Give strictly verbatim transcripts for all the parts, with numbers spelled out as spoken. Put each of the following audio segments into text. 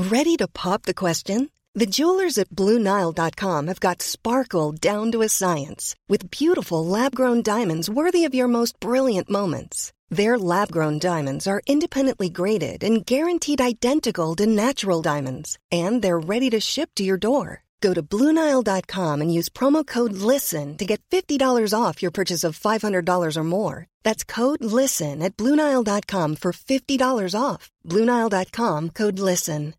Ready to pop the question? The jewelers at Blue Nile dot com have got sparkle down to a science with beautiful lab-grown diamonds worthy of your most brilliant moments. Their lab-grown diamonds are independently graded and guaranteed identical to natural diamonds, and they're ready to ship to your door. Go to Blue Nile dot com and use promo code LISTEN to get fifty dollars off your purchase of five hundred dollars or more. That's code LISTEN at Blue Nile dot com for fifty dollars off. Blue Nile dot com, code LISTEN.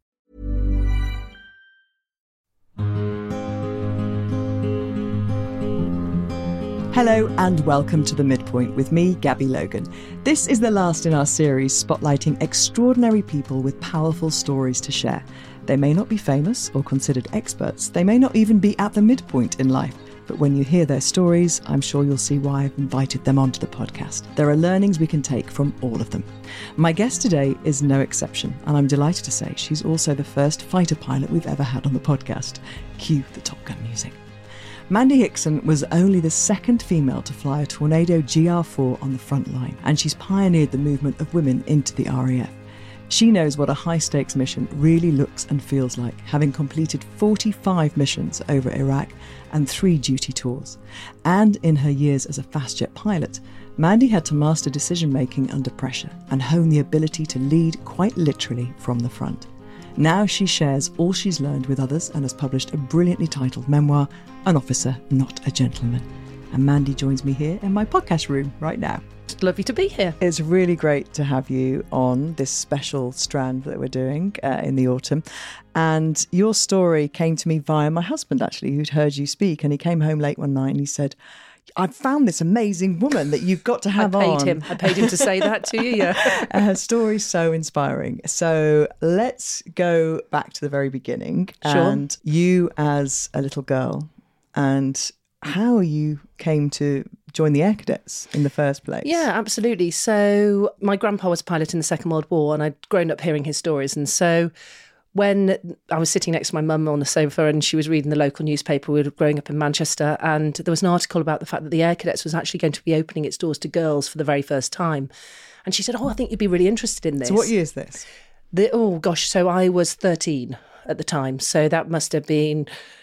Hello and welcome to The Midpoint with me, Gabby Logan. This is the last in our series spotlighting extraordinary people with powerful stories to share. They may not be famous or considered experts. They may not even be at the midpoint in life. But when you hear their stories, I'm sure you'll see why I've invited them onto the podcast. There are learnings we can take from all of them. My guest today is no exception, and I'm delighted to say she's also the first fighter pilot we've ever had on the podcast. Cue the Top Gun music. Mandy Hickson was only the second female to fly a Tornado G R four on the front line, and she's pioneered the movement of women into the R A F. She knows what a high-stakes mission really looks and feels like, having completed forty-five missions over Iraq and three duty tours. And in her years as a fast-jet pilot, Mandy had to master decision-making under pressure and hone the ability to lead quite literally from the front. Now she shares all she's learned with others and has published a brilliantly titled memoir, An Officer, Not a Gentleman. And Mandy joins me here in my podcast room right now. It's lovely to be here. It's really great to have you on this special strand that we're doing uh, in the autumn. And your story came to me via my husband, actually, who'd heard you speak. And he came home late one night and he said, I've found this amazing woman that you've got to have on. I paid on. him. I paid him to say that to you, yeah. uh, her story's so inspiring. So let's go back to the very beginning. Sure. And you as a little girl and how you came to join the Air Cadets in the first place. Yeah, absolutely. So my grandpa was a pilot in the Second World War and I'd grown up hearing his stories. And so when I was sitting next to my mum on the sofa and she was reading the local newspaper, we were growing up in Manchester, and there was an article about the fact that the Air Cadets was actually going to be opening its doors to girls for the very first time. And she said, oh, I think you'd be really interested in this. So what year is this? The, oh, gosh, so I was thirteen at the time. So that must have been...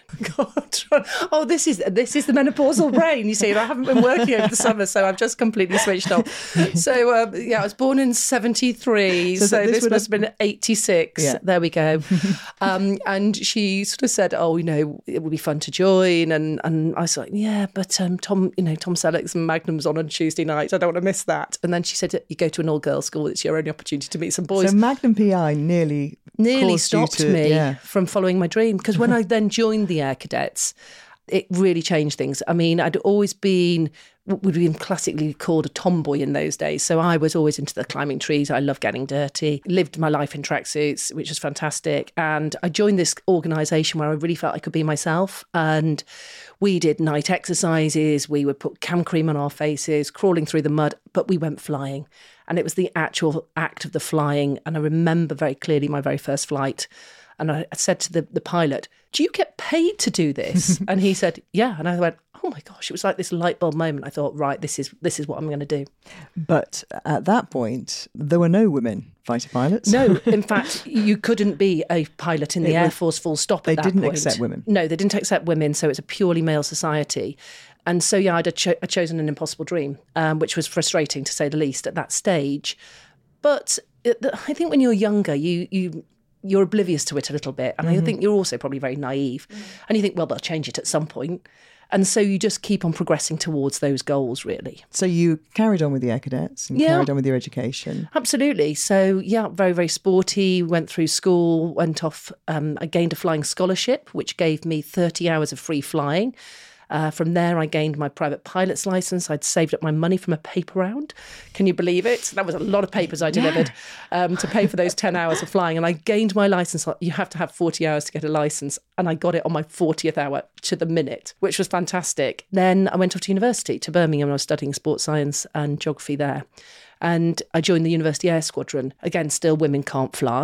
God, oh, this is this is the menopausal brain. You see, I haven't been working over the summer, so I've just completely switched off. So, uh, yeah, I was born in seventy-three, so, so this, this must have been eighty-six. Yeah. There we go. um, and she sort of said, "Oh, you know, it would be fun to join." And and I was like, "Yeah, but um, Tom, you know, Tom Selleck's and Magnum's on on Tuesday night. I don't want to miss that." And then she said, "You go to an all-girls school. It's your only opportunity to meet some boys." So Magnum P I nearly nearly stopped to, me yeah. from following my dream, because when I then joined the Air Cadets, it really changed things. I mean, I'd always been, would be classically called a tomboy in those days. So I was always into the climbing trees. I love getting dirty, lived my life in tracksuits, which was fantastic. And I joined this organisation where I really felt I could be myself. And we did night exercises. We would put cam cream on our faces, crawling through the mud, but we went flying. And it was the actual act of the flying. And I remember very clearly my very first flight. And I said to the, the pilot, do you get paid to do this? And he said, yeah. And I went, oh my gosh, it was like this light bulb moment. I thought, right, this is this is what I'm going to do. But at that point, there were no women fighter pilots. No, in fact, you couldn't be a pilot in the it Air was, Force full stop They at that didn't point. accept women. No, they didn't accept women. So it's a purely male society. And so, yeah, I'd, cho- I'd chosen an impossible dream, um, which was frustrating, to say the least, at that stage. But it, I think when you're younger, you you... you're oblivious to it a little bit. And mm-hmm. I think you're also probably very naive. Mm. And you think, well, they'll change it at some point. And so you just keep on progressing towards those goals, really. So you carried on with the Air Cadets and yeah. carried on with your education. Absolutely. So, yeah, very, very sporty. Went through school, went off. Um, I gained a flying scholarship, which gave me thirty hours of free flying. Uh, from there, I gained my private pilot's licence. I'd saved up my money from a paper round. Can you believe it? That was a lot of papers I delivered yeah. um, to pay for those ten hours of flying. And I gained my licence. You have to have forty hours to get a licence. And I got it on my fortieth hour to the minute, which was fantastic. Then I went off to university, to Birmingham. I was studying sports science and geography there. And I joined the University Air Squadron. Again, still women can't fly.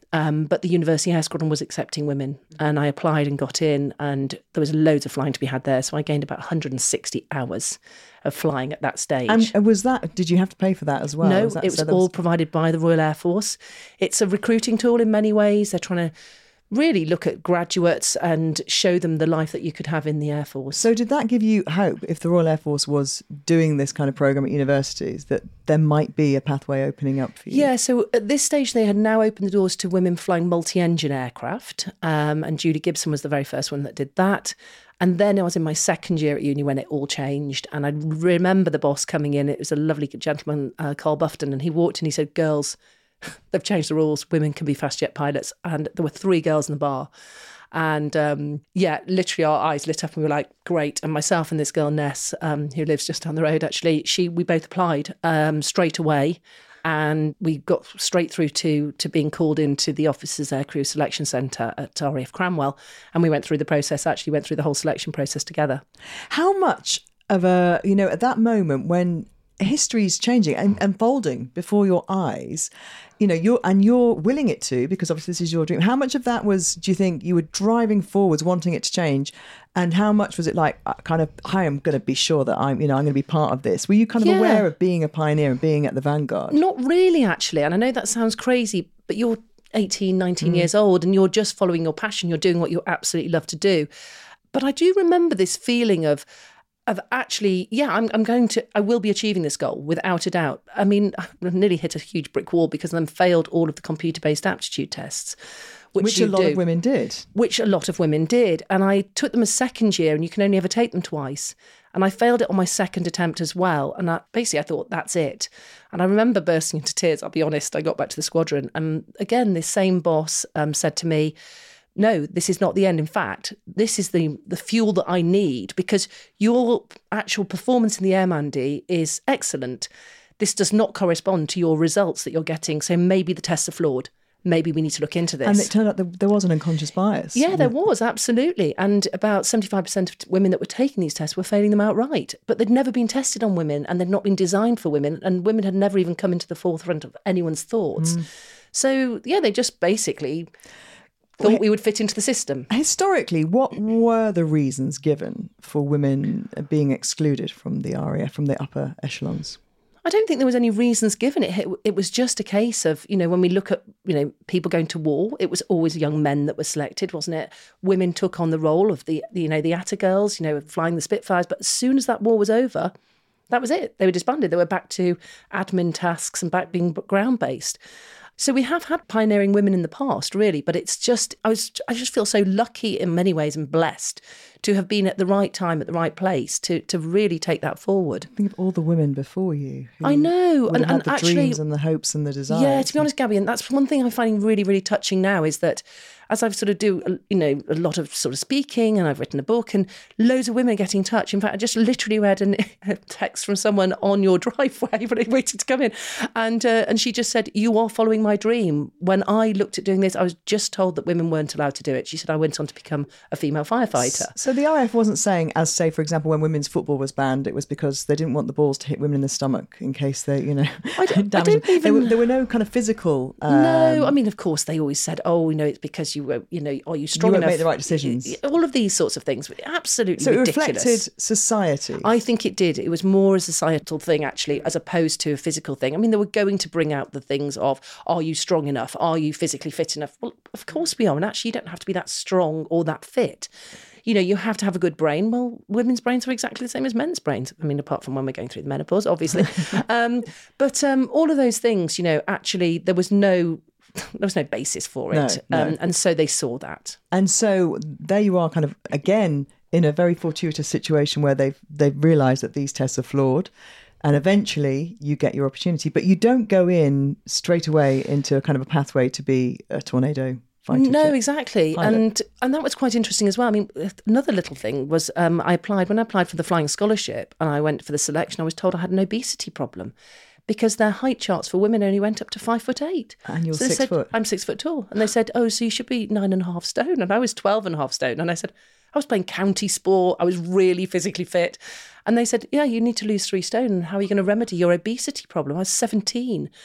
Um, but the University Air Squadron was accepting women, and I applied and got in, and there was loads of flying to be had there. So I gained about one hundred sixty hours of flying at that stage. And was that, did you have to pay for that as well? No, was that, it was so all was... provided by the Royal Air Force. It's a recruiting tool in many ways. They're trying to really look at graduates and show them the life that you could have in the Air Force. So did that give you hope, if the Royal Air Force was doing this kind of programme at universities, that there might be a pathway opening up for you? Yeah, so at this stage they had now opened the doors to women flying multi-engine aircraft, um, and Judy Gibson was the very first one that did that. And then I was in my second year at uni when it all changed, and I remember the boss coming in. It was a lovely gentleman, uh, Carl Bufton, and he walked in and he said, "Girls, they've changed the rules. Women can be fast jet pilots." And there were three girls in the bar. And um, yeah, literally our eyes lit up and we were like, great. And myself and this girl, Ness, um, who lives just down the road, actually, she we both applied um, straight away. And we got straight through to to being called into the Officers Aircrew Selection Centre at R A F Cranwell. And we went through the process, actually went through the whole selection process together. How much of a, you know, at that moment when history's changing and unfolding before your eyes, you know, you're and you're willing it to, because obviously this is your dream. How much of that was, do you think, you were driving forwards, wanting it to change, and how much was it like, kind of, I am going to be sure that I'm, you know, I'm going to be part of this? Were you kind of Yeah. aware of being a pioneer and being at the vanguard? Not really, actually. And I know that sounds crazy, but you're eighteen, nineteen Mm. years old and you're just following your passion. You're doing what you absolutely love to do. But I do remember this feeling of, of actually, yeah, I'm, I'm going to, I will be achieving this goal without a doubt. I mean, I nearly hit a huge brick wall because I then failed all of the computer-based aptitude tests. Which, Which you a lot do, of women did. Which a lot of women did. And I took them a second year, and you can only ever take them twice. And I failed it on my second attempt as well. And I, basically I thought, that's it. And I remember bursting into tears, I'll be honest. I got back to the squadron. And again, this same boss um, said to me, no, this is not the end. In fact, this is the the fuel that I need, because your actual performance in the Air Mandy is excellent. This does not correspond to your results that you're getting. So maybe the tests are flawed. Maybe we need to look into this. And it turned out that there was an unconscious bias. Yeah, there was, absolutely. And about seventy-five percent of women that were taking these tests were failing them outright. But they'd never been tested on women, and they'd not been designed for women, and women had never even come into the forefront of anyone's thoughts. Mm. So, yeah, they just basically thought well, we would fit into the system. Historically, what were the reasons given for women being excluded from the R A F, from the upper echelons? I don't think there was any reasons given. It it was just a case of, you know, when we look at, you know, people going to war, it was always young men that were selected, wasn't it? Women took on the role of the, you know, the Atta girls, you know, flying the Spitfires. But as soon as that war was over, that was it. They were disbanded. They were back to admin tasks and back being ground-based. So we have had pioneering women in the past, really, but it's just, I was, I just feel so lucky in many ways and blessed to have been at the right time, at the right place, to to really take that forward. Think of all the women before you. I know. And, and, and the actually, dreams and the hopes and the desires. Yeah, to be honest, Gabby, and that's one thing I'm finding really, really touching now is that as I've sort of do, you know, a lot of sort of speaking, and I've written a book, and loads of women are getting in touch. In fact, I just literally read an, a text from someone on your driveway when I waited to come in, and uh, and she just said, "You are following my dream." When I looked at doing this, I was just told that women weren't allowed to do it. She said, "I went on to become a female firefighter." So the R A F wasn't saying, as say, for example, when women's football was banned, it was because they didn't want the balls to hit women in the stomach in case they, you know, I don't, I don't even... There were, there were no kind of physical... Um... No, I mean, of course, they always said, oh, you know, it's because you were, you know, are you strong you won't enough? make the right decisions. All of these sorts of things. Absolutely so ridiculous. So it reflected society? I think it did. It was more a societal thing, actually, as opposed to a physical thing. I mean, they were going to bring out the things of, are you strong enough? Are you physically fit enough? Well, of course we are. And actually, you don't have to be that strong or that fit. You know, you have to have a good brain. Well, women's brains are exactly the same as men's brains. I mean, apart from when we're going through the menopause, obviously. um, but um, all of those things, you know, actually there was no there was no basis for it. No, no. Um, and so they saw that. And so there you are kind of, again, in a very fortuitous situation where they've, they've realised that these tests are flawed. And eventually you get your opportunity. But you don't go in straight away into a kind of a pathway to be a tornado fighter. No, exactly. pilot. And and that was quite interesting as well. I mean, another little thing was um, I applied, when I applied for the flying scholarship and I went for the selection, I was told I had an obesity problem because their height charts for women only went up to five foot eight. And you're so they six said, foot. I'm six foot tall. And they said, oh, so you should be nine and a half stone. And I was twelve and a half stone. And I said, I was playing county sport. I was really physically fit. And they said, yeah, you need to lose three stone. And how are you going to remedy your obesity problem? I was seventeen.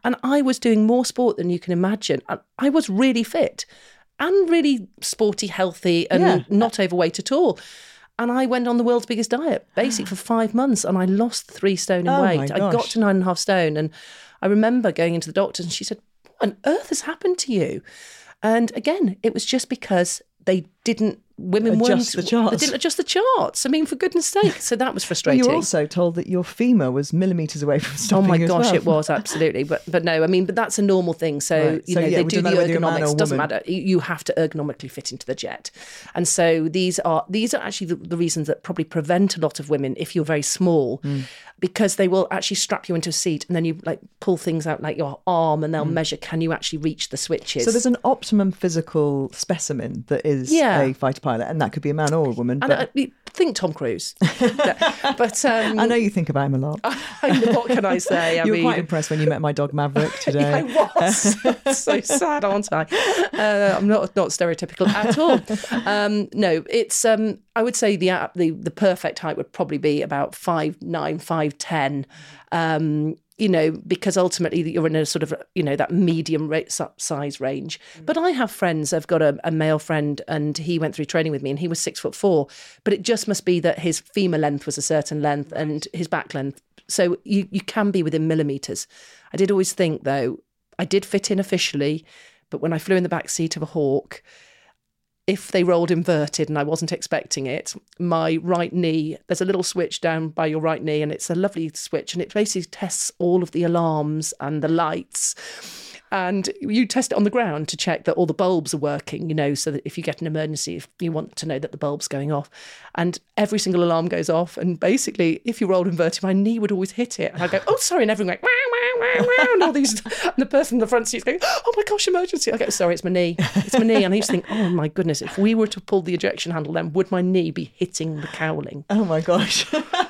And I was doing more sport than you can imagine. I, I was really fit and really sporty, healthy, and Yeah. not overweight at all. And I went on the world's biggest diet, basically for five months, and I lost three stone in Oh, my weight. I got gosh. to nine and a half stone. And I remember going into the doctor, and she said, "What on earth has happened to you?" And again, it was just because they didn't, women Adjust weren't, the charts. they didn't adjust the charts. I mean, for goodness sake. So that was Well, frustrating. you were also told that your femur was millimetres away from Oh stopping my you as gosh, well. it was absolutely, but but no, I mean, but that's a normal thing. So Right. you So, know, yeah, they it do doesn't the matter whether you're a man or ergonomics. a Doesn't woman. matter. You you have to ergonomically fit into the jet, and so these are these are actually the, the reasons that probably prevent a lot of women if you're very small, Mm. because they will actually strap you into a seat and then you like pull things out like your arm and they'll measure can you actually reach the switches. Mm. So there's an optimum physical specimen that is Yeah. a fighter pilot, and that could be a man or a woman. and But I, think Tom Cruise, but um, I know you think about him a lot. I mean, what can I say? I you were mean, quite impressed when you met my dog Maverick today. I was so sad, aren't I? Uh, I'm not not stereotypical at all. Um, no, it's. Um, I would say the the the perfect height would probably be about five nine, five ten. Um, you know, because ultimately you're in a sort of, you know, that medium rate size range. Mm. But I have friends, I've got a, a male friend and he went through training with me and he was six foot four, but it just must be that his femur length was a certain length and his back length. So you, you can be within millimetres. I did always think though, I did fit in officially, but when I flew in the back seat of a Hawk, if they rolled inverted and I wasn't expecting it, my right knee, there's a little switch down by your right knee and it's a lovely switch and it basically tests all of the alarms and the lights. And you test it on the ground to check that all the bulbs are working, you know, so that if you get an emergency, if you want to know that the bulb's going off. And every single alarm goes off. And basically, if you rolled inverted, my knee would always hit it. And I'd go, oh, sorry. And everyone went, wow, wow, wow, wow. And all these, and the person in the front seat's going, oh my gosh, emergency. I go, sorry, it's my knee. It's my knee. And I used to think, oh my goodness, if we were to pull the ejection handle, then would my knee be hitting the cowling? Oh my gosh.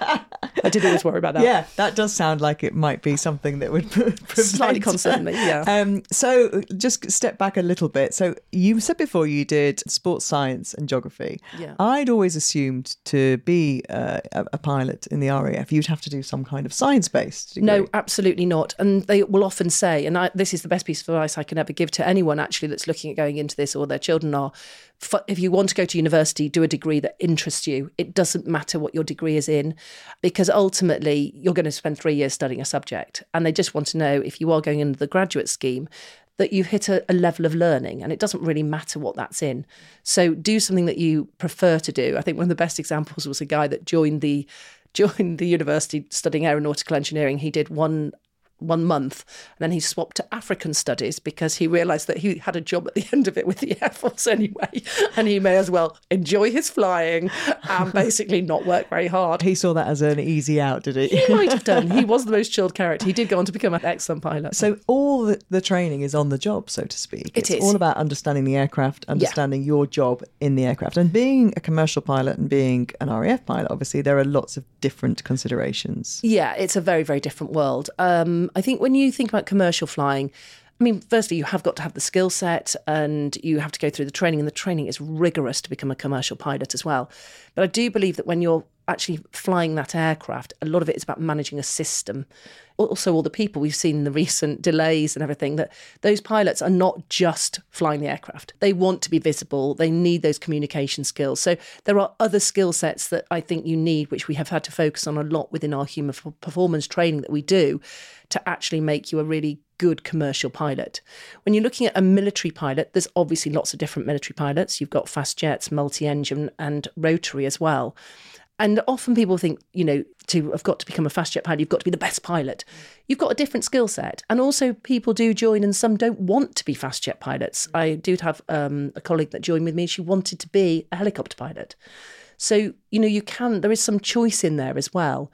I did always worry about that. Yeah, that does sound like it might be something that would prevent. Slightly concern me, yeah. Um, so just step back a little bit. So you said before you did sports science and geography. Yeah. I'd always assumed to be uh, a, a pilot in the R A F, you'd have to do some kind of science-based degree. No, absolutely not. And they will often say, and I, this is the best piece of advice I can ever give to anyone actually that's looking at going into this or their children are, if you want to go to university, do a degree that interests you. It doesn't matter what your degree is in, because ultimately you're going to spend three years studying a subject. And they just want to know if you are going into the graduate scheme that you've hit a, a level of learning, and it doesn't really matter what that's in. So do something that you prefer to do. I think one of the best examples was a guy that joined the joined the university studying aeronautical engineering. He did one one month and then he swapped to African studies because he realised that he had a job at the end of it with the Air Force anyway, and he may as well enjoy his flying and basically not work very hard. He saw that as an easy out, did he? He might have done. He was the most chilled character. He did go on to become an excellent pilot. So all the, the training is on the job, so to speak. It it's is. all about understanding the aircraft, understanding yeah. your job in the aircraft. And being a commercial pilot and being an R A F pilot, obviously, there are lots of different considerations. Yeah, it's a very, very different world. Um, I think when you think about commercial flying, I mean, firstly, you have got to have the skill set and you have to go through the training, and the training is rigorous to become a commercial pilot as well. But I do believe that when you're actually flying that aircraft, a lot of it is about managing a system. Also, all the people we've seen in the recent delays and everything, that those pilots are not just flying the aircraft. They want to be visible. They need those communication skills. So there are other skill sets that I think you need, which we have had to focus on a lot within our human performance training that we do to actually make you a really good commercial pilot. When you're looking at a military pilot, there's obviously lots of different military pilots. You've got fast jets, multi-engine and rotary as well. And often people think, you know, to have got to become a fast jet pilot, you've got to be the best pilot. You've got a different skill set. And also people do join and some don't want to be fast jet pilots. I do have um, a colleague that joined with me. She wanted to be a helicopter pilot. So, you know, you can, there is some choice in there as well.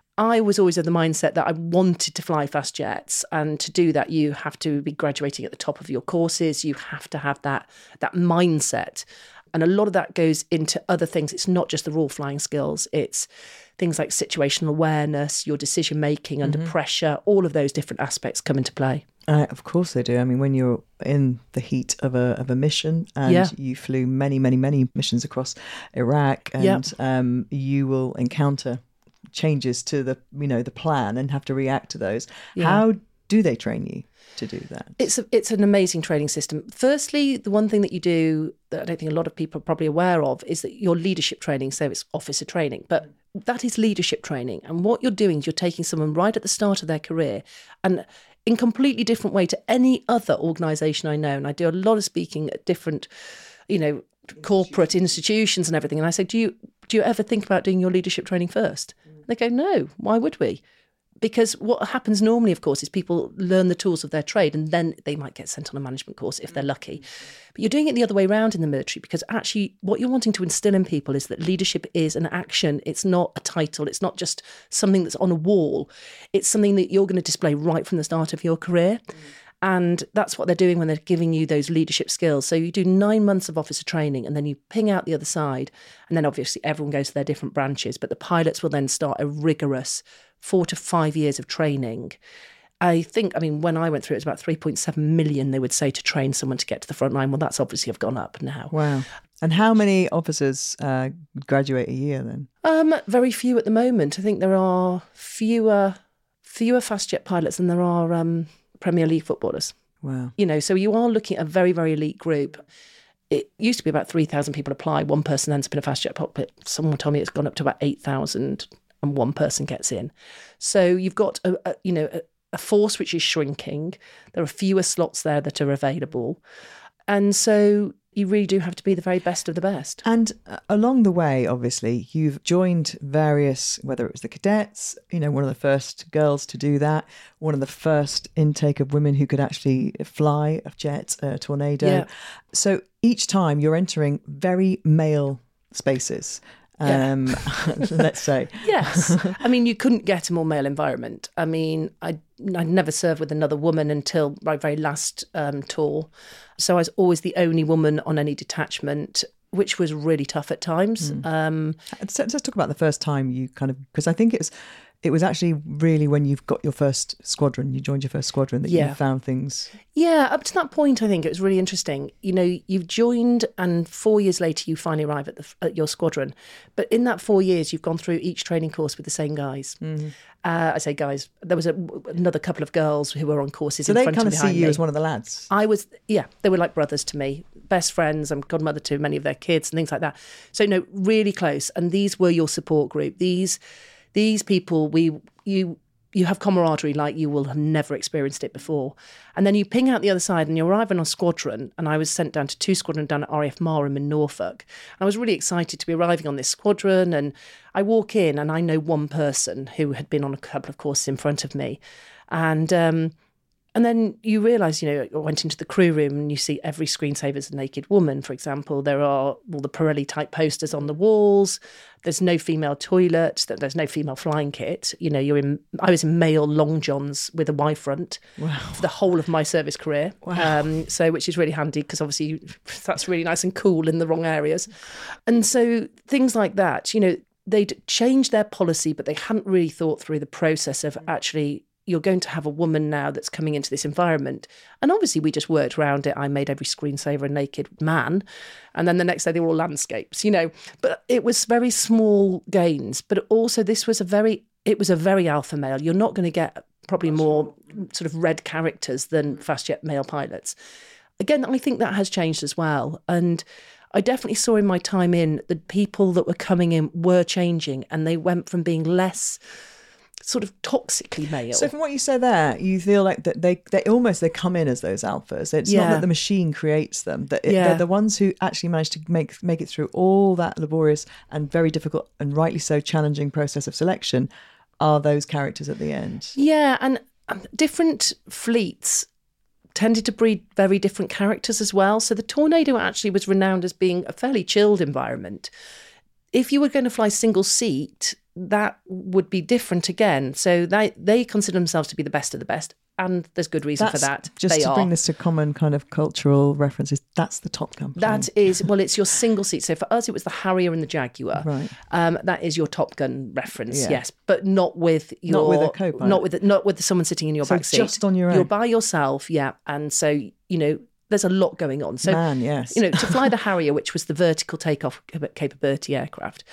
I was always of the mindset that I wanted to fly fast jets, and to do that you have to be graduating at the top of your courses. You have to have that that mindset, and a lot of that goes into other things. It's not just the raw flying skills, it's things like situational awareness, your decision making under mm-hmm. pressure. All of those different aspects come into play. Uh, of course they do. I mean, when you're in the heat of a of a mission, and yeah. you flew many many many missions across Iraq, and yep. um, you will encounter changes to the, you know, the plan and have to react to those. Yeah. How do they train you to do that? It's a, it's an amazing training system. Firstly, the one thing that you do that I don't think a lot of people are probably aware of is that your leadership training, so it's officer training, but that is leadership training. And what you're doing is you're taking someone right at the start of their career and in completely different way to any other organisation I know. And I do a lot of speaking at different, you know, corporate institutions and everything. And I say, do you do you ever think about doing your leadership training first? And they go, no, why would we? Because what happens normally, of course, is people learn the tools of their trade and then they might get sent on a management course if they're lucky. But you're doing it the other way around in the military because actually what you're wanting to instill in people is that leadership is an action. It's not a title. It's not just something that's on a wall. It's something that you're going to display right from the start of your career. Mm. And that's what they're doing when they're giving you those leadership skills. So you do nine months of officer training and then you ping out the other side. And then obviously everyone goes to their different branches. But the pilots will then start a rigorous four to five years of training. I think, I mean, when I went through it, it was about three point seven million, they would say, to train someone to get to the front line. Well, that's obviously have gone up now. Wow. And how many officers uh, graduate a year then? Um, very few at the moment. I think there are fewer fewer fast jet pilots than there are um, Premier League footballers. Wow. You know, so you are looking at a very, very elite group. It used to be about three thousand people apply. One person ends up in a fast jet cockpit. Someone told me it's gone up to about eight thousand and one person gets in. So you've got, a, a you know, a, a force which is shrinking. There are fewer slots there that are available. And so you really do have to be the very best of the best. And uh, along the way, obviously, you've joined various, whether it was the cadets, you know, one of the first girls to do that, one of the first intake of women who could actually fly a jet, a Tornado. Yeah. So each time you're entering very male spaces. Um, yeah. Let's say. Yes. I mean, you couldn't get a more male environment. I mean, I I'd never served with another woman until my very last um, tour. So I was always the only woman on any detachment, which was really tough at times. Mm. Um, let's, let's talk about the first time you kind of, because I think it was, it was actually really when you've got your first squadron, you joined your first squadron, that yeah. you found things. Yeah, up to that point, I think it was really interesting. You know, you've joined and four years later you finally arrive at, the, at your squadron. But in that four years, you've gone through each training course with the same guys. Mm-hmm. Uh, I say guys, there was a, another couple of girls who were on courses so in front and behind me. So they kind of see you as one of the lads? I was, yeah, they were like brothers to me, best friends. I'm godmother to many of their kids and things like that. So, no, really close. And these were your support group. These... These people, we you you have camaraderie like you will have never experienced it before. And then you ping out the other side and you arrive on a squadron. And I was sent down to two squadron down at R A F Marham in Norfolk. And I was really excited to be arriving on this squadron. And I walk in and I know one person who had been on a couple of courses in front of me. And um, and then you realise, you know, I went into the crew room and you see every screensaver's a naked woman, for example. There are all the Pirelli type posters on the walls. There's no female toilet. There's no female flying kit. You know, you're in. I was in male long johns with a Y front wow. for the whole of my service career. Wow. Um, so, which is really handy because obviously that's really nice and cool in the wrong areas. And so things like that, you know, they'd changed their policy, but they hadn't really thought through the process of actually, you're going to have a woman now that's coming into this environment. And obviously we just worked around it. I made every screensaver a naked man. And then the next day they were all landscapes, you know. But it was very small gains. But also this was a very, it was a very alpha male. You're not going to get probably more sort of red characters than fast jet male pilots. Again, I think that has changed as well. And I definitely saw in my time in the people that were coming in were changing, and they went from being less sort of toxically male. So from what you said there, you feel like that they they almost they come in as those alphas. It's yeah. not that the machine creates them. That it, yeah. they're the ones who actually manage to make make it through all that laborious and very difficult and rightly so challenging process of selection are those characters at the end. Yeah, and um, different fleets tended to breed very different characters as well. So the Tornado actually was renowned as being a fairly chilled environment. If you were going to fly single seat, that would be different again. So they they consider themselves to be the best of the best, and there's good reason that's, for that. Just they to are. bring this to common kind of cultural references, that's the Top Gun plane. That is, well, it's your single seat. So for us, it was the Harrier and the Jaguar. Right. Um, that is your Top Gun reference, yeah. yes, but not with your not with a co-pilot. not with not with someone sitting in your so back seat. Just on your own. You're by yourself, yeah, and so you know. There's a lot going on. So, Man, yes. you know, to fly the Harrier, which was the vertical takeoff capability aircraft,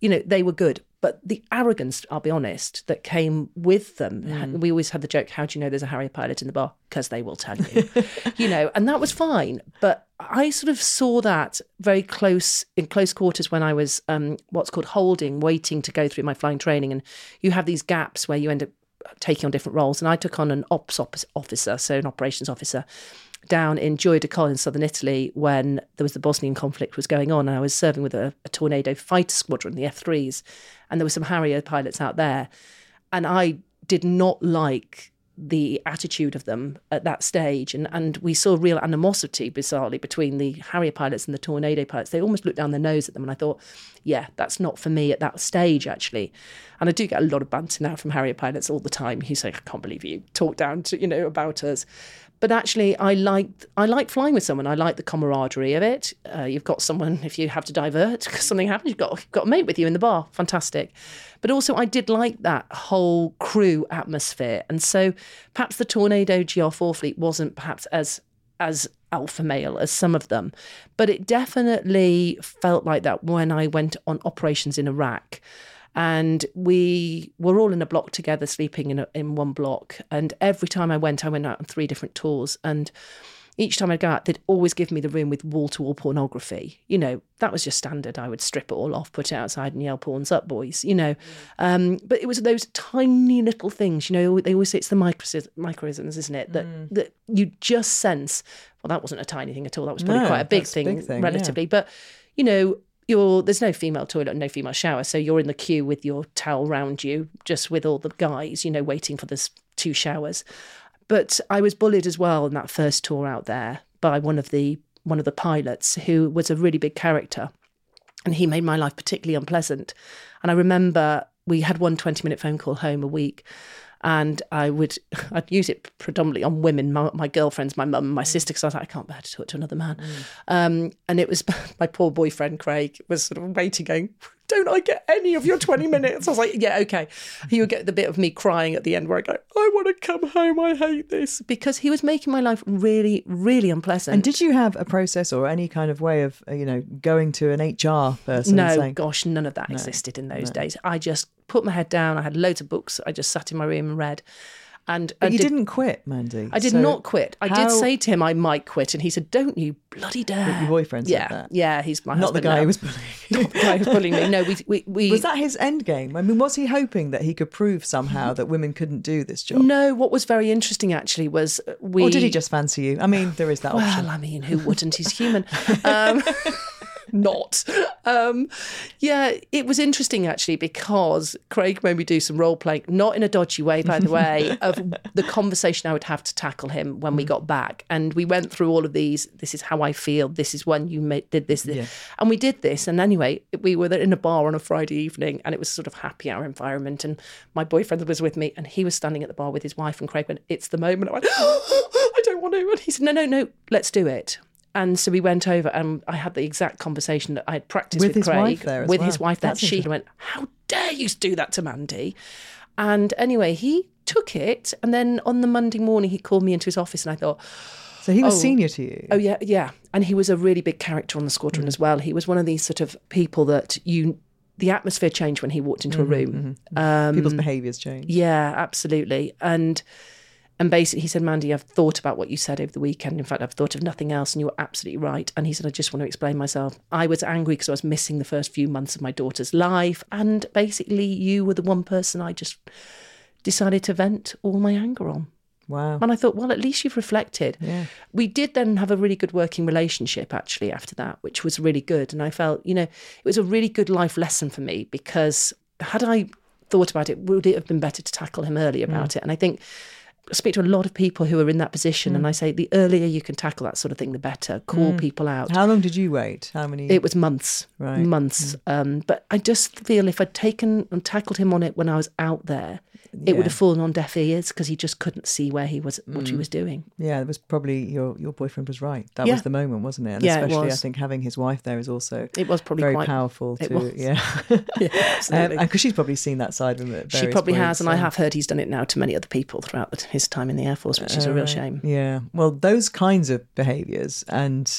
you know, they were good. But the arrogance, I'll be honest, that came with them. Mm. We always had the joke, how do you know there's a Harrier pilot in the bar? Because they will tell you. You know, and that was fine. But I sort of saw that very close, in close quarters when I was um, what's called holding, waiting to go through my flying training. And you have these gaps where you end up taking on different roles. And I took on an ops officer, so an operations officer, down in Gioia de Colle in southern Italy when there was the Bosnian conflict was going on, and I was serving with a, a Tornado fighter squadron, the F threes, and there were some Harrier pilots out there, and I did not like the attitude of them at that stage, and and we saw real animosity, bizarrely, between the Harrier pilots and the Tornado pilots. They almost looked down their nose at them, and I thought, yeah, that's not for me at that stage, actually. And I do get a lot of banter now from Harrier pilots all the time. He's like, I can't believe you talk down to, you know, about us. But actually, I liked I liked flying with someone. I like the camaraderie of it. Uh, you've got someone, if you have to divert because something happens, you've got, you've got a mate with you in the bar. Fantastic. But also, I did like that whole crew atmosphere. And so perhaps the Tornado G R four fleet wasn't perhaps as as alpha male as some of them. But it definitely felt like that when I went on operations in Iraq. And we were all in a block together, sleeping in a, in one block. And every time I went, I went out on three different tours. And each time I'd go out, they'd always give me the room with wall-to-wall pornography. You know, that was just standard. I would strip it all off, put it outside and yell, "Porn's up, boys," you know. Um, but it was those tiny little things, you know, they always say it's the micros- microisms, isn't it? That, mm. that you just sense, well, that wasn't a tiny thing at all. That was probably no, quite a big thing, big thing, relatively. Yeah. But, you know, You're, there's no female toilet and no female shower, so you're in the queue with your towel round you, just with all the guys, you know, waiting for the two showers. But I was bullied as well in that first tour out there by one of the one of the pilots who was a really big character, and he made my life particularly unpleasant. And I remember we had one twenty-minute phone call home a week, and I would, I'd use it predominantly on women, my, my girlfriends, my mum, my sister, because I was like, I can't bear to talk to another man. Mm. Um, and it was my poor boyfriend, Craig, was sort of waiting, going, don't I get any of your twenty minutes? I was like, yeah, okay. He would get the bit of me crying at the end where I go, I want to come home, I hate this. Because he was making my life really, really unpleasant. And did you have a process or any kind of way of, you know, going to an H R person? No, and saying, gosh, none of that no, existed in those no. days. I just put my head down. I had loads of books. I just sat in my room and read. And but I you did, didn't quit, Mandy. I did so not quit. I how... did say to him I might quit, and he said, "Don't you bloody dare!" Your boyfriend said yeah, that. Yeah, he's my not husband the guy now. who was bullying. Not the guy who was bullying me. No, we, we, we was that his end game? I mean, was he hoping that he could prove somehow that women couldn't do this job? No. What was very interesting actually was we. Or did he just fancy you? I mean, there is that well, option. Well, I mean, who wouldn't? He's human. Um, not. Um, yeah, it was interesting actually because Craig made me do some role playing, not in a dodgy way, by the way, of the conversation I would have to tackle him when we got back. And we went through all of these. This is how I feel. This is when you made, did this. this. Yeah. And we did this. And anyway, we were in a bar on a Friday evening and it was sort of happy hour environment. And my boyfriend was with me and he was standing at the bar with his wife and Craig went, it's the moment. I went, oh, I don't want to. And he said, no, no, no, let's do it. And so we went over and I had the exact conversation that I had practiced with, with his Craig. Wife there as with well. his wife there. That's She went, how dare you do that to Mandy? And anyway, he took it. And then on the Monday morning, he called me into his office and I thought... So he was oh, senior to you? Oh, yeah, yeah. And he was a really big character on the squadron mm. as well. He was one of these sort of people that you... The atmosphere changed when he walked into mm-hmm, a room. Mm-hmm. Um, People's behaviours changed. Yeah, absolutely. And... And basically he said, Mandy, I've thought about what you said over the weekend. In fact, I've thought of nothing else and you were absolutely right. And he said, I just want to explain myself. I was angry because I was missing the first few months of my daughter's life. And basically you were the one person I just decided to vent all my anger on. Wow. And I thought, well, at least you've reflected. Yeah. We did then have a really good working relationship actually after that, which was really good. And I felt, you know, it was a really good life lesson for me because had I thought about it, would it have been better to tackle him early about mm. it? And I think... I speak to a lot of people who are in that position mm. and I say the earlier you can tackle that sort of thing, the better. Call mm. people out. How long did you wait? How many? It was months, right. months. Mm. Um, but I just feel if I'd taken and tackled him on it when I was out there, it yeah. would have fallen on deaf ears because he just couldn't see where he was, what mm. he was doing. Yeah, it was probably your your boyfriend was right. That yeah. was the moment, wasn't it? And yeah, especially it was. I think having his wife there is also it was probably very quite, powerful. It to, was. Yeah, yeah, absolutely. um, and because she's probably seen that side of him at various She probably points, has, and so. I have heard he's done it now to many other people throughout the, his time in the Air Force, which is uh, a real shame. Yeah, well, those kinds of behaviours and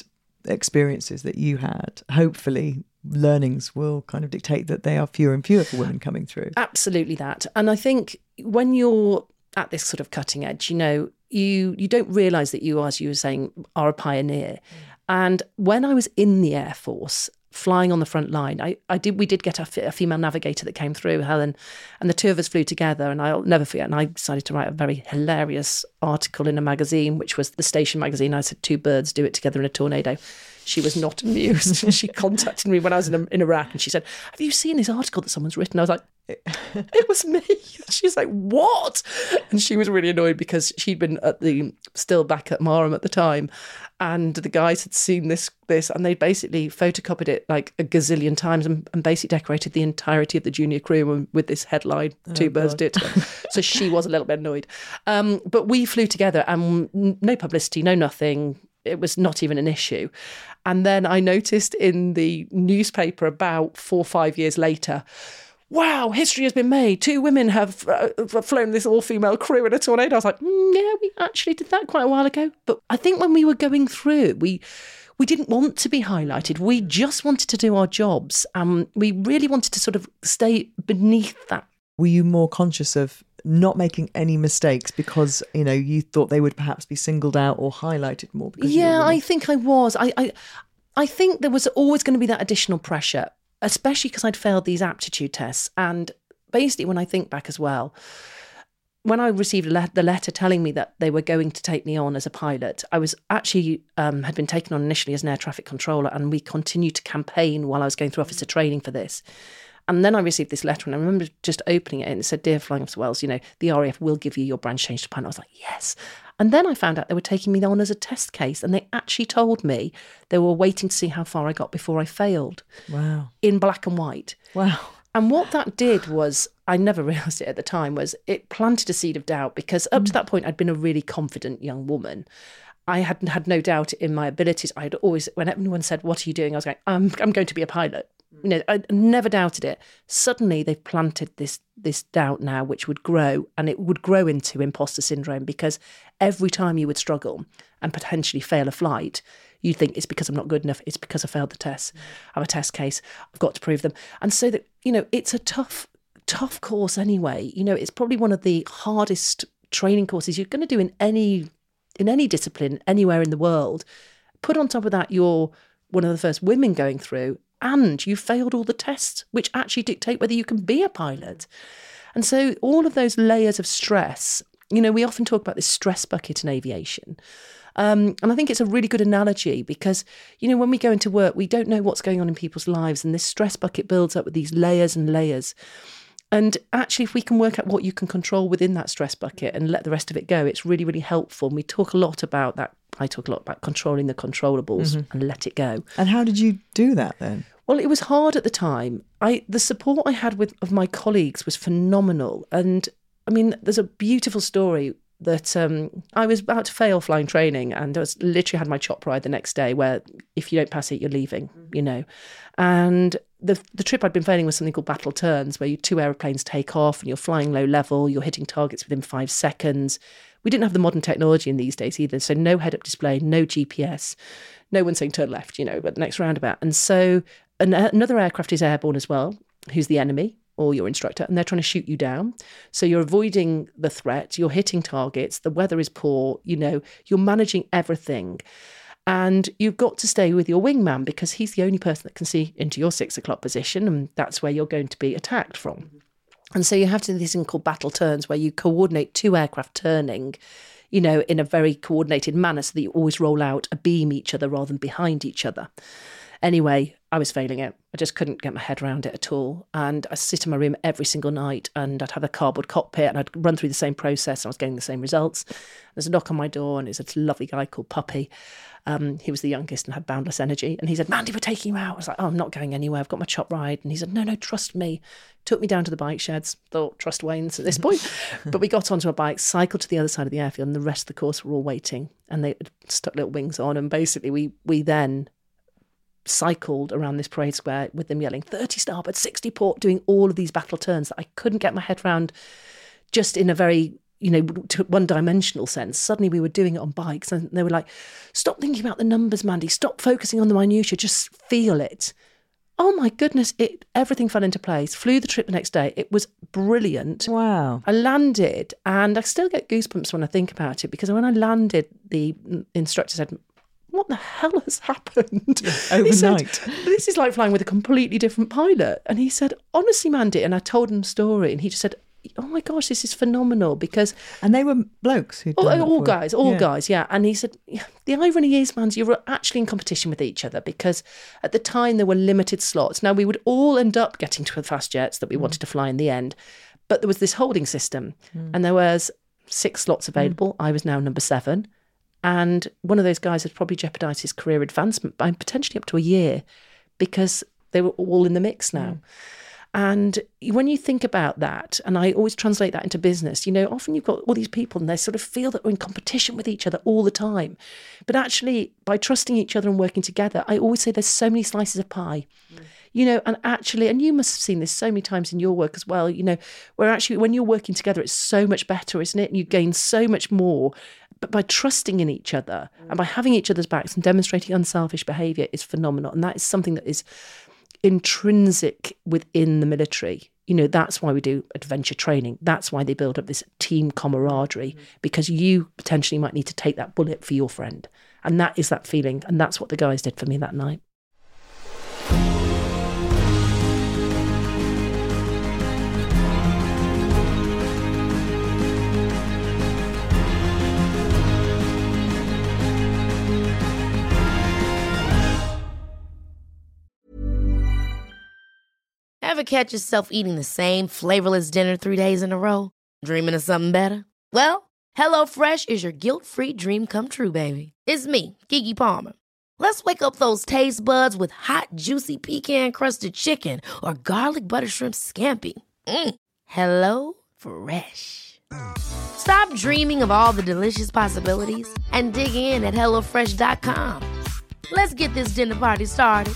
experiences that you had, hopefully learnings will kind of dictate that they are fewer and fewer for women coming through. Absolutely that. And I think when you're at this sort of cutting edge, you know, you you don't realise that you, as you were saying, are a pioneer. Mm. And when I was in the Air Force, flying on the front line, I, I did we did get a, f- a female navigator that came through, Helen, and the two of us flew together, and I'll never forget, and I decided to write a very hilarious article in a magazine, which was the Station magazine. I said, two birds do it together in a tornado. She was not amused. She contacted me when I was in, in Iraq, and she said, have you seen this article that someone's written? I was like, it was me. She's like, what? And she was really annoyed because she'd been at the still back at Marham at the time, and the guys had seen this this and they basically photocopied it like a gazillion times and, and basically decorated the entirety of the junior crew with this headline, two oh, birds do it together. So she was a little bit annoyed. Um, but we flew together, and no publicity, no nothing. It was not even an issue. And then I noticed in the newspaper about four or five years later, wow, history has been made. Two women have uh, flown this all-female crew in a tornado. I was like, mm, yeah, we actually did that quite a while ago. But I think when we were going through, we we didn't want to be highlighted. We just wanted to do our jobs. Um, we really wanted to sort of stay beneath that. Were you more conscious of not making any mistakes because, you know, you thought they would perhaps be singled out or highlighted more? Because yeah, I think I was. I, I, I think there was always going to be that additional pressure, especially because I'd failed these aptitude tests. And basically, when I think back as well, when I received le- the letter telling me that they were going to take me on as a pilot, I was actually um, had been taken on initially as an air traffic controller, and we continued to campaign while I was going through officer training for this. And then I received this letter, and I remember just opening it, and it said, "Dear Flying Officer Wells, you know, the R A F will give you your branch change to pilot." I was like, yes. And then I found out they were taking me on as a test case, and they actually told me they were waiting to see how far I got before I failed. Wow. In black and white. Wow. And what that did was, I never realised it at the time, was it planted a seed of doubt, because up mm. to that point, I'd been a really confident young woman. I had had no doubt in my abilities. I had always, when anyone said, "What are you doing?" I was going, I'm, I'm going to be a pilot. You know, I never doubted it. Suddenly they've planted this this doubt now, which would grow, and it would grow into imposter syndrome, because every time you would struggle and potentially fail a flight, you think it's because I'm not good enough. It's because I failed the test. I'm a test case. I've got to prove them. And so that, you know, it's a tough, tough course anyway. You know, it's probably one of the hardest training courses you're going to do in any in any discipline anywhere in the world. Put on top of that, you're one of the first women going through, and you failed all the tests, which actually dictate whether you can be a pilot. And so all of those layers of stress, you know, we often talk about this stress bucket in aviation. Um, and I think it's a really good analogy because, you know, when we go into work, we don't know what's going on in people's lives, and this stress bucket builds up with these layers and layers. And actually, if we can work out what you can control within that stress bucket and let the rest of it go, it's really, really helpful. And we talk a lot about that. I talk a lot about controlling the controllables mm-hmm. and let it go. And how did you do that then? Well, it was hard at the time. I the support I had with of my colleagues was phenomenal. And I mean, there's a beautiful story that um, I was about to fail flying training, and I was literally had my chop ride the next day where if you don't pass it, you're leaving, mm-hmm. you know. And the the trip I'd been failing was something called battle turns, where you two aeroplanes take off and you're flying low level, you're hitting targets within five seconds. We didn't have the modern technology in these days either, so no head-up display, no G P S, no one saying turn left, you know, but the next roundabout. And so an, another aircraft is airborne as well, who's the enemy or your instructor, and they're trying to shoot you down. So you're avoiding the threat, you're hitting targets, the weather is poor, you know, you're managing everything. And you've got to stay with your wingman because he's the only person that can see into your six o'clock position, and that's where you're going to be attacked from. And so you have to do this thing called battle turns, where you coordinate two aircraft turning, you know, in a very coordinated manner so that you always roll out abeam each other rather than behind each other. Anyway, I was failing it. I just couldn't get my head around it at all. And I sit in my room every single night, and I'd have a cardboard cockpit, and I'd run through the same process, and I was getting the same results. There's a knock on my door, and it's a lovely guy called Puppy. Um, he was the youngest and had boundless energy. And he said, "Mandy, we're taking you out." I was like, "Oh, I'm not going anywhere. I've got my chop ride." And he said, "No, no, trust me." Took me down to the bike sheds. Thought, trust Wayne's at this point. But we got onto a bike, cycled to the other side of the airfield, and the rest of the course were all waiting. And they stuck little wings on. And basically we we then cycled around this parade square with them yelling, thirty starboard, sixty port, doing all of these battle turns that I couldn't get my head around just in a very, you know, to one-dimensional sense. Suddenly we were doing it on bikes and they were like, stop thinking about the numbers, Mandy, stop focusing on the minutiae, just feel it. Oh my goodness, it everything fell into place. Flew the trip the next day. It was brilliant. Wow. I landed and I still get goosebumps when I think about it, because when I landed, the instructor said, what the hell has happened? Yeah, overnight. He said, this is like flying with a completely different pilot. And he said, honestly, Mandy, and I told him the story and he just said, oh my gosh, this is phenomenal, because... And they were blokes who'd done all, that all for- guys, all yeah. guys, yeah. And he said, yeah, the irony is, man, you're actually in competition with each other, because at the time there were limited slots. Now, we would all end up getting to the fast jets that we mm. wanted to fly in the end, but there was this holding system mm. and there was six slots available. Mm. I was now number seven. And one of those guys had probably jeopardised his career advancement by potentially up to a year, because they were all in the mix now. Mm. And when you think about that, and I always translate that into business, you know, often you've got all these people and they sort of feel that we're in competition with each other all the time. But actually, by trusting each other and working together, I always say there's so many slices of pie, mm. you know, and actually, and you must have seen this so many times in your work as well, you know, where actually when you're working together, it's so much better, isn't it? And you gain so much more. But by trusting in each other mm. and by having each other's backs and demonstrating unselfish behaviour is phenomenal. And that is something that is intrinsic within the military. You know, that's why we do adventure training. That's why they build up this team camaraderie, mm-hmm. because you potentially might need to take that bullet for your friend. And that is that feeling. And that's what the guys did for me that night. Ever catch yourself eating the same flavorless dinner three days in a row? Dreaming of something better? Well, HelloFresh is your guilt-free dream come true, baby. It's me, Keke Palmer. Let's wake up those taste buds with hot, juicy pecan-crusted chicken or garlic butter shrimp scampi. Mm. Hello Fresh. Stop dreaming of all the delicious possibilities and dig in at hello fresh dot com. Let's get this dinner party started.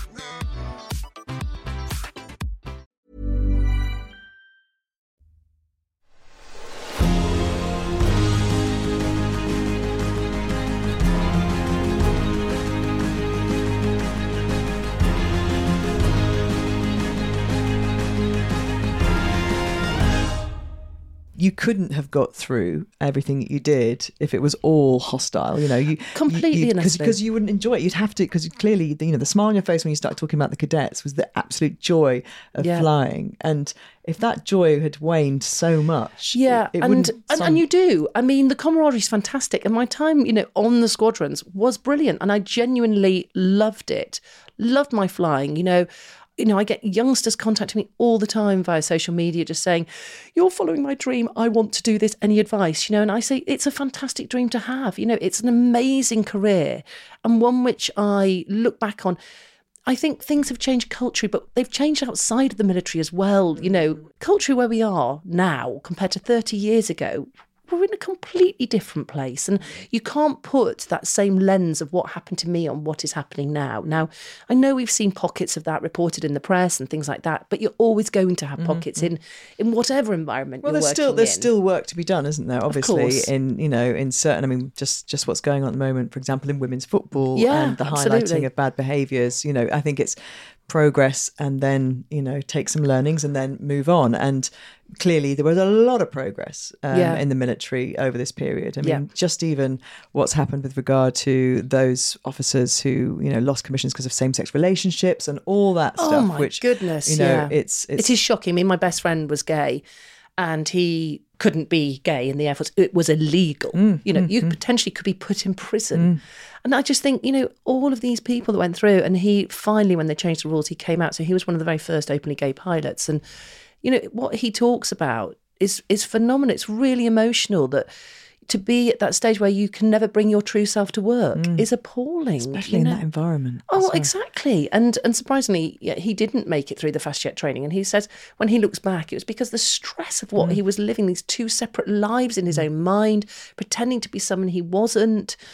You couldn't have got through everything that you did if it was all hostile, you know. You completely, because you, you wouldn't enjoy it. You'd have to, because clearly, you know, the smile on your face when you start talking about the cadets was the absolute joy of yeah. flying. And if that joy had waned so much, yeah, it, it and, wouldn't. and some... and you do. I mean, the camaraderie is fantastic, and my time, you know, on the squadrons was brilliant, and I genuinely loved it. Loved my flying, you know. You know, I get youngsters contacting me all the time via social media just saying, you're following my dream. I want to do this. Any advice? You know, and I say, it's a fantastic dream to have. You know, it's an amazing career and one which I look back on. I think things have changed culturally, but they've changed outside of the military as well. You know, culturally where we are now compared to thirty years ago, we're in a completely different place. And you can't put that same lens of what happened to me on what is happening now. Now, I know we've seen pockets of that reported in the press and things like that, but you're always going to have pockets mm-hmm. in in whatever environment well, you're there's working still There's in. still work to be done, isn't there? Obviously, in, you know, in certain, I mean, just, just what's going on at the moment, for example, in women's football yeah, and the absolutely. highlighting of bad behaviours, you know, I think it's progress and then, you know, take some learnings and then move on. And clearly there was a lot of progress um, yeah. in the military over this period. I mean, yeah. just even what's happened with regard to those officers who, you know, lost commissions because of same-sex relationships and all that oh stuff. My which, goodness, you know, yeah. it's, it's... It is shocking. I mean, my best friend was gay and he couldn't be gay in the Air Force. It was illegal. Mm, you know, mm, you mm. potentially could be put in prison. Mm. And I just think, you know, all of these people that went through, and he finally, when they changed the rules, he came out. So he was one of the very first openly gay pilots. And, you know, what he talks about is is phenomenal. It's really emotional that to be at that stage where you can never bring your true self to work mm. is appalling. Especially you know? in that environment. Oh, well. exactly. And and surprisingly, yeah, he didn't make it through the fast jet training. And he says when he looks back, it was because the stress of what mm. he was living, these two separate lives in his mm. own mind, pretending to be someone he wasn't,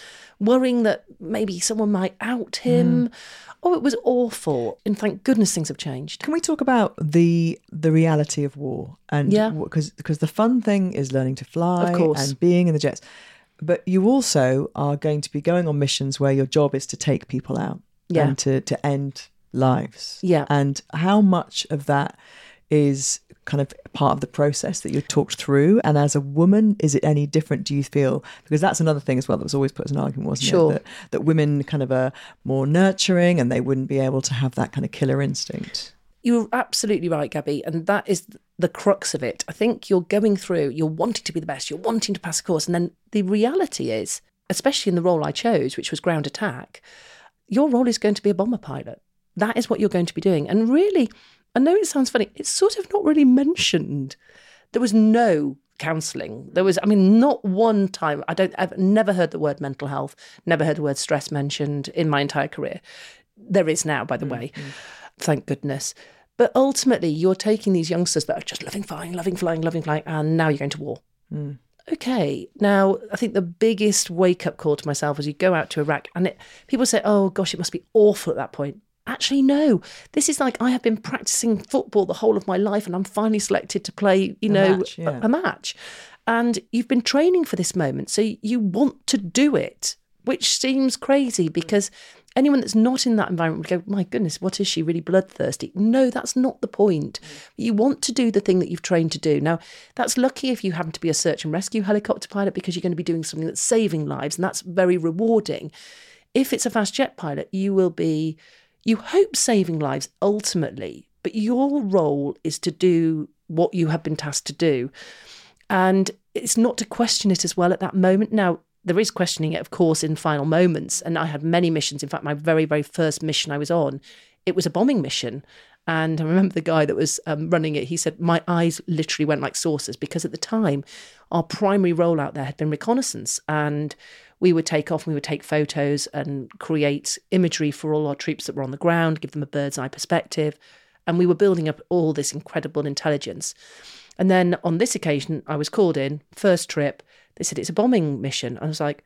worrying that maybe someone might out him. Mm. Oh, it was awful. And thank goodness things have changed. Can we talk about the the reality of war? And yeah. Because because the fun thing is learning to fly of course. and being in the jets. But you also are going to be going on missions where your job is to take people out yeah. and to, to end lives. Yeah. And how much of that is kind of part of the process that you're talked through? And as a woman, is it any different, do you feel? Because that's another thing as well that was always put as an argument, wasn't sure. it? That, that women kind of are more nurturing and they wouldn't be able to have that kind of killer instinct. You're absolutely right, Gabby. And that is the crux of it. I think you're going through, you're wanting to be the best, you're wanting to pass a course. And then the reality is, especially in the role I chose, which was ground attack, your role is going to be a bomber pilot. That is what you're going to be doing. And really, I know it sounds funny, it's sort of not really mentioned. There was no counselling. There was, I mean, not one time, I don't, I've never heard the word mental health, never heard the word stress mentioned in my entire career. There is now, by the mm-hmm. way, thank goodness. But ultimately, you're taking these youngsters that are just loving flying, loving flying, loving flying, and now you're going to war. Mm. Okay. Now, I think the biggest wake-up call to myself was you go out to Iraq and it, people say, oh, gosh, it must be awful at that point. Actually, no. This is like I have been practicing football the whole of my life and I'm finally selected to play, you a know, match, yeah. a, a match. And you've been training for this moment. So you want to do it, which seems crazy because anyone that's not in that environment would go, my goodness, what is she, really bloodthirsty? No, that's not the point. You want to do the thing that you've trained to do. Now, that's lucky if you happen to be a search and rescue helicopter pilot because you're going to be doing something that's saving lives and that's very rewarding. If it's a fast jet pilot, you will be, you hope saving lives ultimately, but your role is to do what you have been tasked to do. And it's not to question it as well at that moment. Now, there is questioning it, of course, in final moments. And I had many missions. In fact, my very, very first mission I was on, it was a bombing mission. And I remember the guy that was um, running it, he said, my eyes literally went like saucers because at the time, our primary role out there had been reconnaissance. And we would take off, we would take photos and create imagery for all our troops that were on the ground, give them a bird's eye perspective. And we were building up all this incredible intelligence. And then on this occasion, I was called in, first trip. They said, it's a bombing mission. I was like,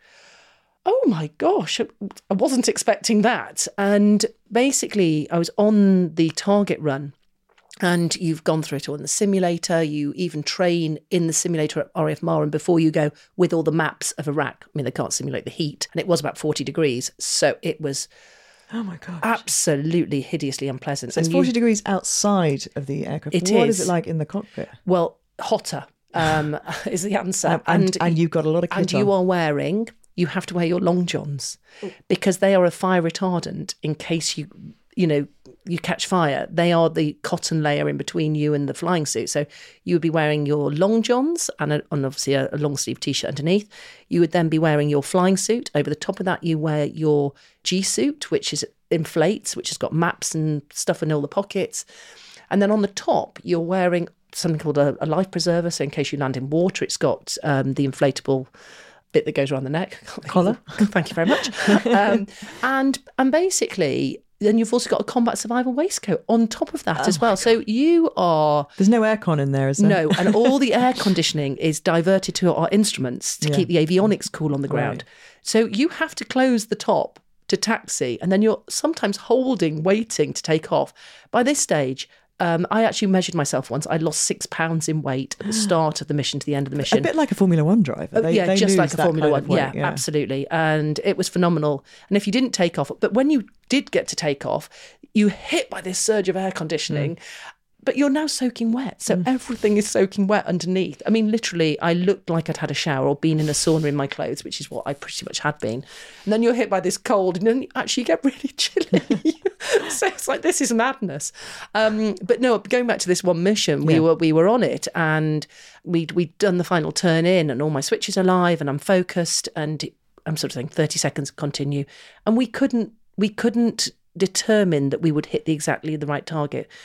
oh my gosh, I wasn't expecting that. And basically, I was on the target run and you've gone through it all in the simulator. You even train in the simulator at R A F Marham before you go with all the maps of Iraq. I mean, they can't simulate the heat. And it was about forty degrees. So it was... Oh my gosh. Absolutely hideously unpleasant. So it's and forty you, degrees outside of the aircraft. It what is. is it like in the cockpit? Well, hotter um, is the answer. Um, and, and, and you've got a lot of kit And on. you are wearing, you have to wear your long johns because they are a fire retardant in case you, you know, you catch fire. They are the cotton layer in between you and the flying suit. So you would be wearing your long johns and, a, and obviously a, a long sleeve t-shirt underneath. You would then be wearing your flying suit. Over the top of that, you wear your G suit, which is inflates, which has got maps and stuff in all the pockets. And then on the top, you're wearing something called a, a life preserver. So in case you land in water, it's got um, the inflatable bit that goes around the neck. Collar. Thank you very much. um, and and basically... Then you've also got a combat survival waistcoat on top of that oh as well. So you are... There's no aircon in there, is there? No, and all the air conditioning is diverted to our instruments to yeah. keep the avionics cool on the ground. Right. So you have to close the top to taxi, and then you're sometimes holding, waiting to take off. By this stage... Um, I actually measured myself once. I lost six pounds in weight at the start of the mission to the end of the mission. A bit like a Formula One driver. They, oh, yeah, they just like a Formula One. Weight, yeah, yeah, absolutely. And it was phenomenal. And if you didn't take off, but when you did get to take off, you hit by this surge of air conditioning. Mm. But you're now soaking wet. So mm. everything is soaking wet underneath. I mean, literally, I looked like I'd had a shower or been in a sauna in my clothes, which is what I pretty much had been. And then you're hit by this cold and then you actually get really chilly. So it's like, this is madness. Um, but no, going back to this one mission, we yeah. were we were on it and we'd, we'd done the final turn in and all my switches are live and I'm focused and I'm sort of saying thirty seconds, continue. And we couldn't we couldn't determine that we would hit the exactly the right target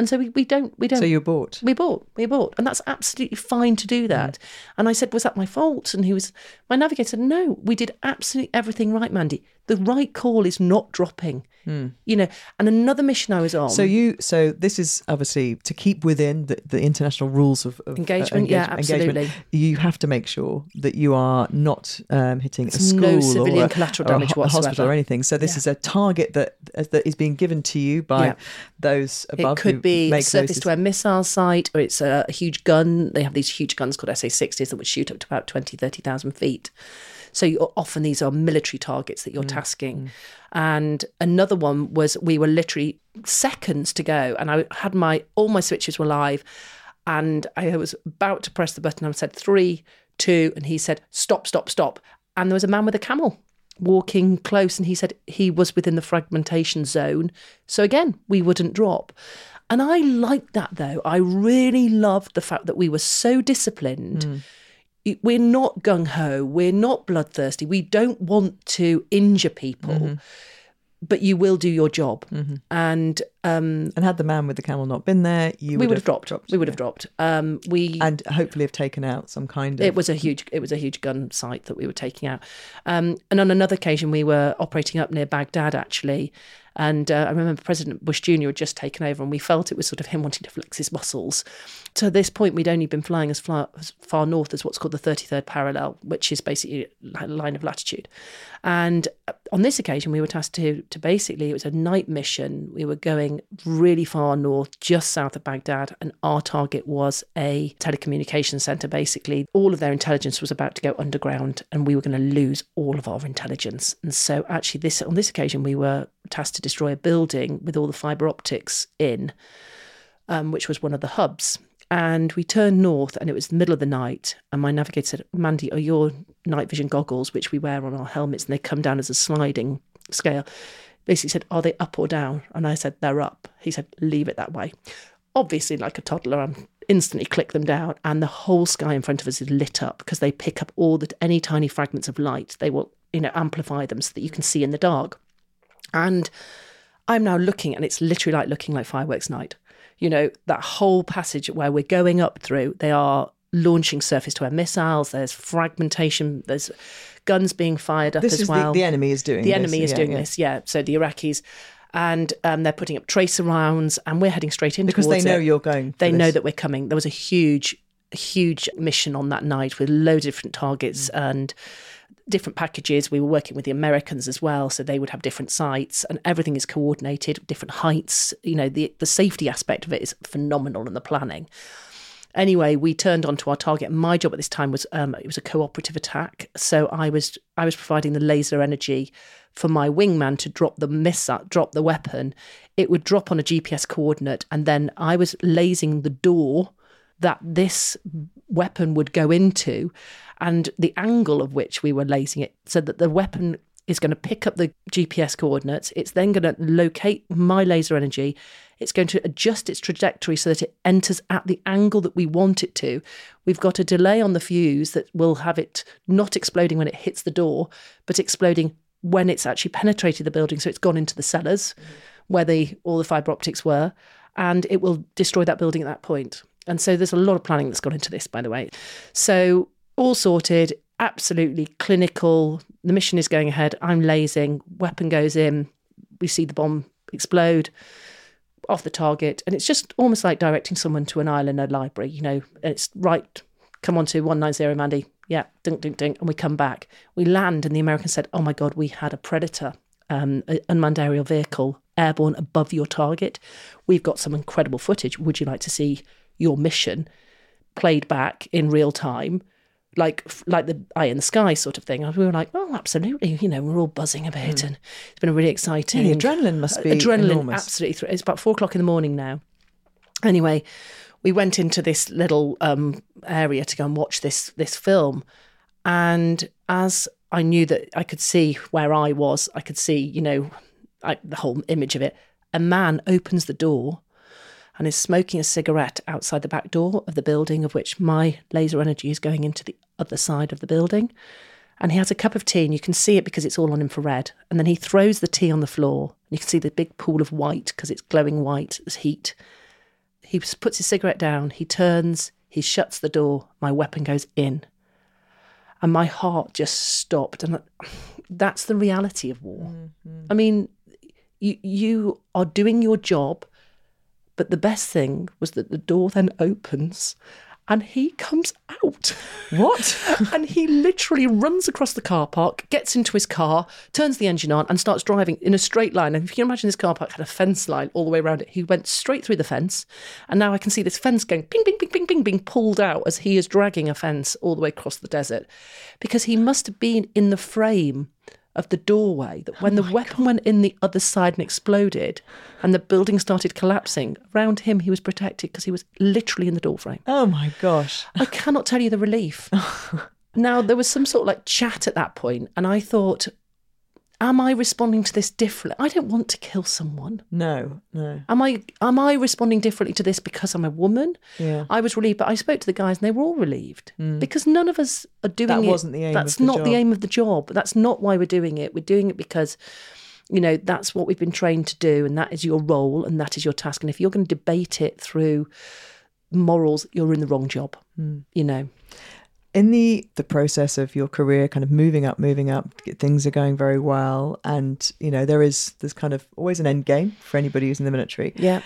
And so we, we don't, we don't. So you bought? We bought, we bought. And that's absolutely fine to do that. Mm. And I said, was that my fault? And he was, my navigator said, no, we did absolutely everything right, Mandy. The right call is not dropping, mm. you know. And another mission I was on. So you, so this is obviously to keep within the, the international rules of, of engagement. Uh, engage, yeah, absolutely. Engagement. You have to make sure that you are not um, hitting it's a school no civilian or a, collateral or damage a, whatsoever. a hospital or anything. So this yeah. is a target that that is being given to you by yeah. those above. It could who be make a surface-to-air missile site, or it's a, a huge gun. They have these huge guns called S A sixties that would shoot up to about twenty, thirty thousand feet. So you, often these are military targets that you're mm. tasking. Mm. And another one was we were literally seconds to go, and I had my all my switches were live, and I was about to press the button. I said three, two, and he said stop, stop, stop. And there was a man with a camel walking close, and he said he was within the fragmentation zone. So again, we wouldn't drop. And I liked that though. I really loved the fact that we were so disciplined. Mm. We're not gung-ho, we're not bloodthirsty, we don't want to injure people, mm-hmm. but you will do your job. Mm-hmm. And um, and had the man with the camel not been there, you we would would have have dropped. dropped We would yeah. have dropped. Um, we and hopefully have taken out some kind of. It was a huge. It was a huge gun site that we were taking out. Um, and on another occasion, we were operating up near Baghdad actually. And uh, I remember President Bush Junior had just taken over, and we felt it was sort of him wanting to flex his muscles. To this point, we'd only been flying as far, as far north as what's called the thirty-third parallel, which is basically a line of latitude. And on this occasion, we were tasked to, to basically, it was a night mission. We were going really far north, just south of Baghdad, and our target was a telecommunications centre, basically. All of their intelligence was about to go underground, and we were going to lose all of our intelligence. And so actually, this on this occasion, we were tasked to destroy a building with all the fibre optics in, um, which was one of the hubs. And we turned north, and it was the middle of the night. And my navigator said, Mandy, are your night vision goggles, which we wear on our helmets, and they come down as a sliding scale, basically said, are they up or down? And I said, they're up. He said, leave it that way. Obviously, like a toddler, I instantly click them down, and the whole sky in front of us is lit up because they pick up all the any tiny fragments of light. They will, you know, amplify them so that you can see in the dark. And I'm now looking, and it's literally like looking like fireworks night. You know, that whole passage where we're going up through, they are launching surface-to-air missiles, there's fragmentation, there's guns being fired up this as is well. The, the enemy is doing the this. The enemy is yeah, doing yeah. this, yeah. So the Iraqis, and um, they're putting up tracer rounds, and we're heading straight in because towards they know it. you're going. They this. know that we're coming. There was a huge, huge mission on that night with loads of different targets mm. and different packages. We were working with the Americans as well, so they would have different sites, and everything is coordinated, different heights. You know, the the safety aspect of it is phenomenal in the planning. Anyway, we turned onto our target. My job at this time was um, it was a cooperative attack, so I was I was providing the laser energy for my wingman to drop the missile, drop the weapon. It would drop on a G P S coordinate, and then I was lasing the door that this weapon would go into, and the angle of which we were lasing it, so that the weapon is going to pick up the G P S coordinates. It's then going to locate my laser energy. It's going to adjust its trajectory so that it enters at the angle that we want it to. We've got a delay on the fuse that will have it not exploding when it hits the door, but exploding when it's actually penetrated the building. So it's gone into the cellars mm-hmm. where the all the fibre optics were, and it will destroy that building at that point. And so there's a lot of planning that's gone into this, by the way. So all sorted, absolutely clinical. The mission is going ahead. I'm lasing. Weapon goes in. We see the bomb explode off the target. And it's just almost like directing someone to an aisle in a library. You know, it's right, come on to one ninety, Mandy. Yeah, dink, dink, dink. And we come back. We land, and the Americans said, oh my God, we had a Predator, um, an unmanned aerial vehicle, airborne above your target. We've got some incredible footage. Would you like to see your mission played back in real time, like like the eye in the sky sort of thing? And we were like, oh, absolutely. You know, we're all buzzing a bit, mm. and it's been a really exciting. Yeah, the adrenaline must be adrenaline, enormous. Absolutely. It's about four o'clock in the morning now. Anyway, we went into this little um, area to go and watch this this film, and as I knew that I could see where I was, I could see, you know, I, the whole image of it. A man opens the door and is smoking a cigarette outside the back door of the building, of which my laser energy is going into the other side of the building. And he has a cup of tea, and you can see it because it's all on infrared. And then he throws the tea on the floor. You can see the big pool of white because it's glowing white as heat. he puts his cigarette down, he turns, he shuts the door, my weapon goes in. And my heart just stopped. And that's the reality of war. Mm-hmm. I mean, you you are doing your job, but the best thing was that the door then opens and he comes out. What? And he literally runs across the car park, gets into his car, turns the engine on and starts driving in a straight line. And if you can imagine, this car park had a fence line all the way around it. He went straight through the fence. And now I can see this fence going ping, ping, ping, ping, ping, being pulled out as he is dragging a fence all the way across the desert. Because he must have been in the frame of the doorway, that when oh the weapon God. went in the other side and exploded and the building started collapsing, around him he was protected because he was literally in the doorframe. Oh my gosh. I cannot tell you the relief. Now, there was some sort of like chat at that point, and I thought, am I responding to this differently? I don't want to kill someone. No, no. Am I am I responding differently to this because I'm a woman? Yeah. I was relieved, but I spoke to the guys and they were all relieved mm. because none of us are doing that it. That wasn't the aim That's of the not job. the aim of the job. That's not why we're doing it. We're doing it because, you know, that's what we've been trained to do, and that is your role and that is your task. And if you're going to debate it through morals, you're in the wrong job, mm. you know. In the, the process of your career, kind of moving up, moving up, things are going very well. And, you know, there is, there's kind of always an end game for anybody who's in the military. Yeah.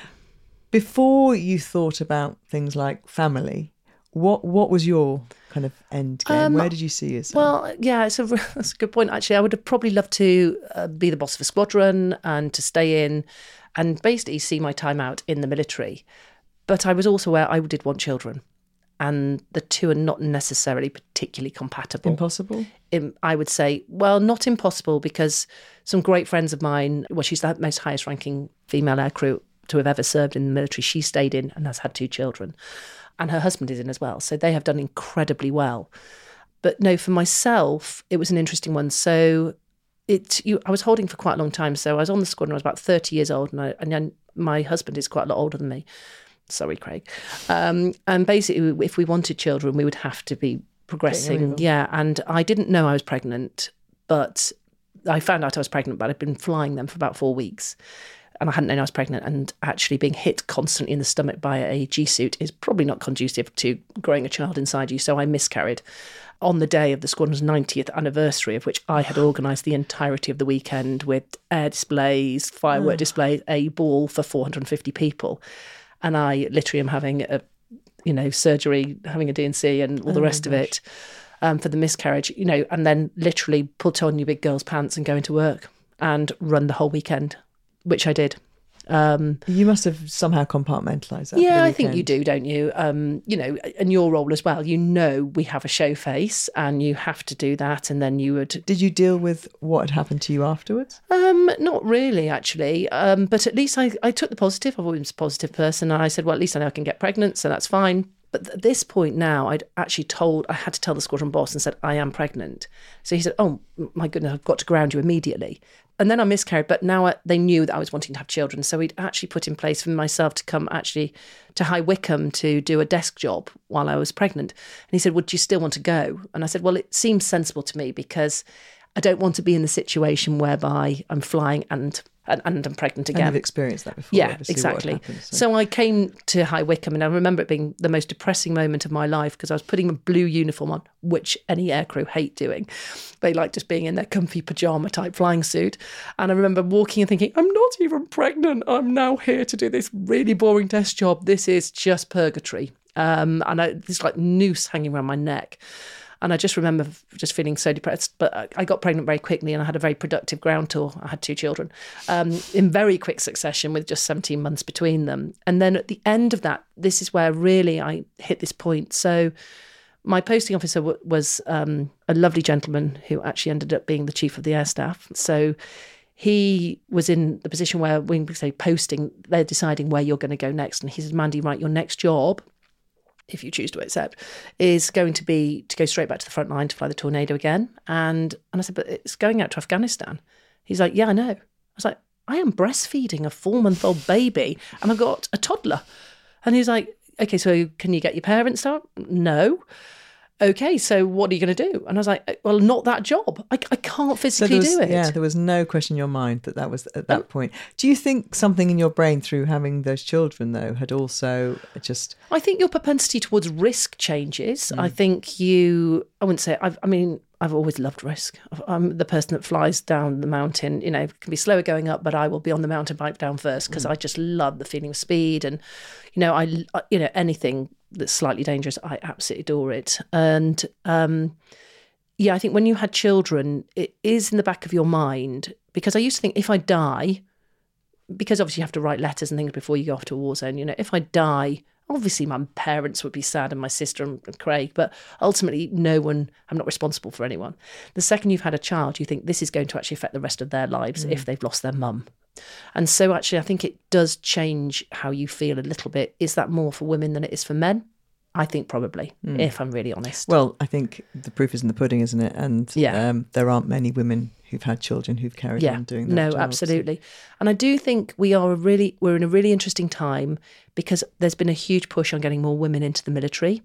Before you thought about things like family, what what was your kind of end game? Um, Where did you see yourself? Well, yeah, it's a, that's a good point, actually. I would have probably loved to uh, be the boss of a squadron and to stay in and basically see my time out in the military. But I was also aware I did want children. And the two are not necessarily particularly compatible. Impossible? In, I would say, well, not impossible, because some great friends of mine, well, she's the most highest ranking female aircrew to have ever served in the military. She stayed in and has had two children. And her husband is in as well. So they have done incredibly well. But no, for myself, it was an interesting one. So it, you, I was holding for quite a long time. So I was on the squadron, I was about thirty years old, and, I, and then my husband is quite a lot older than me. Sorry, Craig. Um, and basically, if we wanted children, we would have to be progressing. Yeah, and I didn't know I was pregnant, but I found out I was pregnant, but I'd been flying them for about four weeks. And I hadn't known I was pregnant, and actually being hit constantly in the stomach by a G-suit is probably not conducive to growing a child inside you. So I miscarried on the day of the squadron's ninetieth anniversary, of which I had organised the entirety of the weekend with air displays, firework oh. displays, a ball for four hundred fifty people. And I literally am having a, you know, surgery, having a D and C and all the oh rest of it um, for the miscarriage, you know, and then literally put on your big girl's pants and go into work and run the whole weekend, which I did. Um, you must have somehow compartmentalised that. Yeah, I think you do, don't you? Um, you know, and your role as well. You know, we have a show face and you have to do that. And then you would... Did you deal with what had happened to you afterwards? Um, not really, actually. Um, but at least I, I took the positive. I've always been a positive person. And I said, well, at least I know I can get pregnant, so that's fine. But at this point now, I'd actually told, I had to tell the squadron boss and said, I am pregnant. So he said, oh, my goodness, I've got to ground you immediately. And then I miscarried, but now they knew that I was wanting to have children. So we'd actually put in place for myself to come actually to High Wycombe to do a desk job while I was pregnant. And he said, would you still want to go? And I said, well, it seems sensible to me because I don't want to be in the situation whereby I'm flying and and, and I'm pregnant again. And you've experienced that before. Yeah, exactly. Happened, so. so I came to High Wycombe, and I remember it being the most depressing moment of my life because I was putting a blue uniform on, which any aircrew hate doing. They like just being in their comfy pyjama type flying suit. And I remember walking and thinking, I'm not even pregnant. I'm now here to do this really boring desk job. This is just purgatory. Um, and I, this like noose hanging around my neck. And I just remember just feeling so depressed. But I got pregnant very quickly and I had a very productive ground tour. I had two children um, in very quick succession with just seventeen months between them. And then at the end of that, this is where really I hit this point. So my posting officer w- was um, a lovely gentleman who actually ended up being the chief of the air staff. So he was in the position where when we say posting, they're deciding where you're going to go next. And he said, Mandy, right, your next job, if you choose to accept, is going to be to go straight back to the front line to fly the Tornado again. And and I said, but it's going out to Afghanistan. He's like, yeah, I know. I was like, I am breastfeeding a four-month-old baby and I've got a toddler. And he's like, okay, so can you get your parents out? No. okay, so what are you going to do? And I was like, well, not that job. I, I can't physically so was, do it. Yeah, there was no question in your mind that that was at that um, point. Do you think something in your brain through having those children, though, had also just... I think your propensity towards risk changes. Mm. I think you, I wouldn't say, I've, I mean, I've always loved risk. I'm the person that flies down the mountain, you know, it can be slower going up, but I will be on the mountain bike down first because mm. I just love the feeling of speed. And, you know, I, you know, anything that's slightly dangerous, I absolutely adore it. And, um, yeah, I think when you had children, it is in the back of your mind, because I used to think if I die, because obviously you have to write letters and things before you go off to a war zone, you know, if I die, obviously my parents would be sad and my sister and Craig, but ultimately no one, I'm not responsible for anyone. The second you've had a child, you think this is going to actually affect the rest of their lives mm. if they've lost their mum. And so actually I think it does change how you feel a little bit. Is that more for women than it is for men? I think probably, mm. if I'm really honest. Well, I think the proof is in the pudding, isn't it? And yeah. um, there aren't many women who've had children who've carried yeah. on doing that. No, job, absolutely. So. And I do think we are a really, we're in a really interesting time because there's been a huge push on getting more women into the military.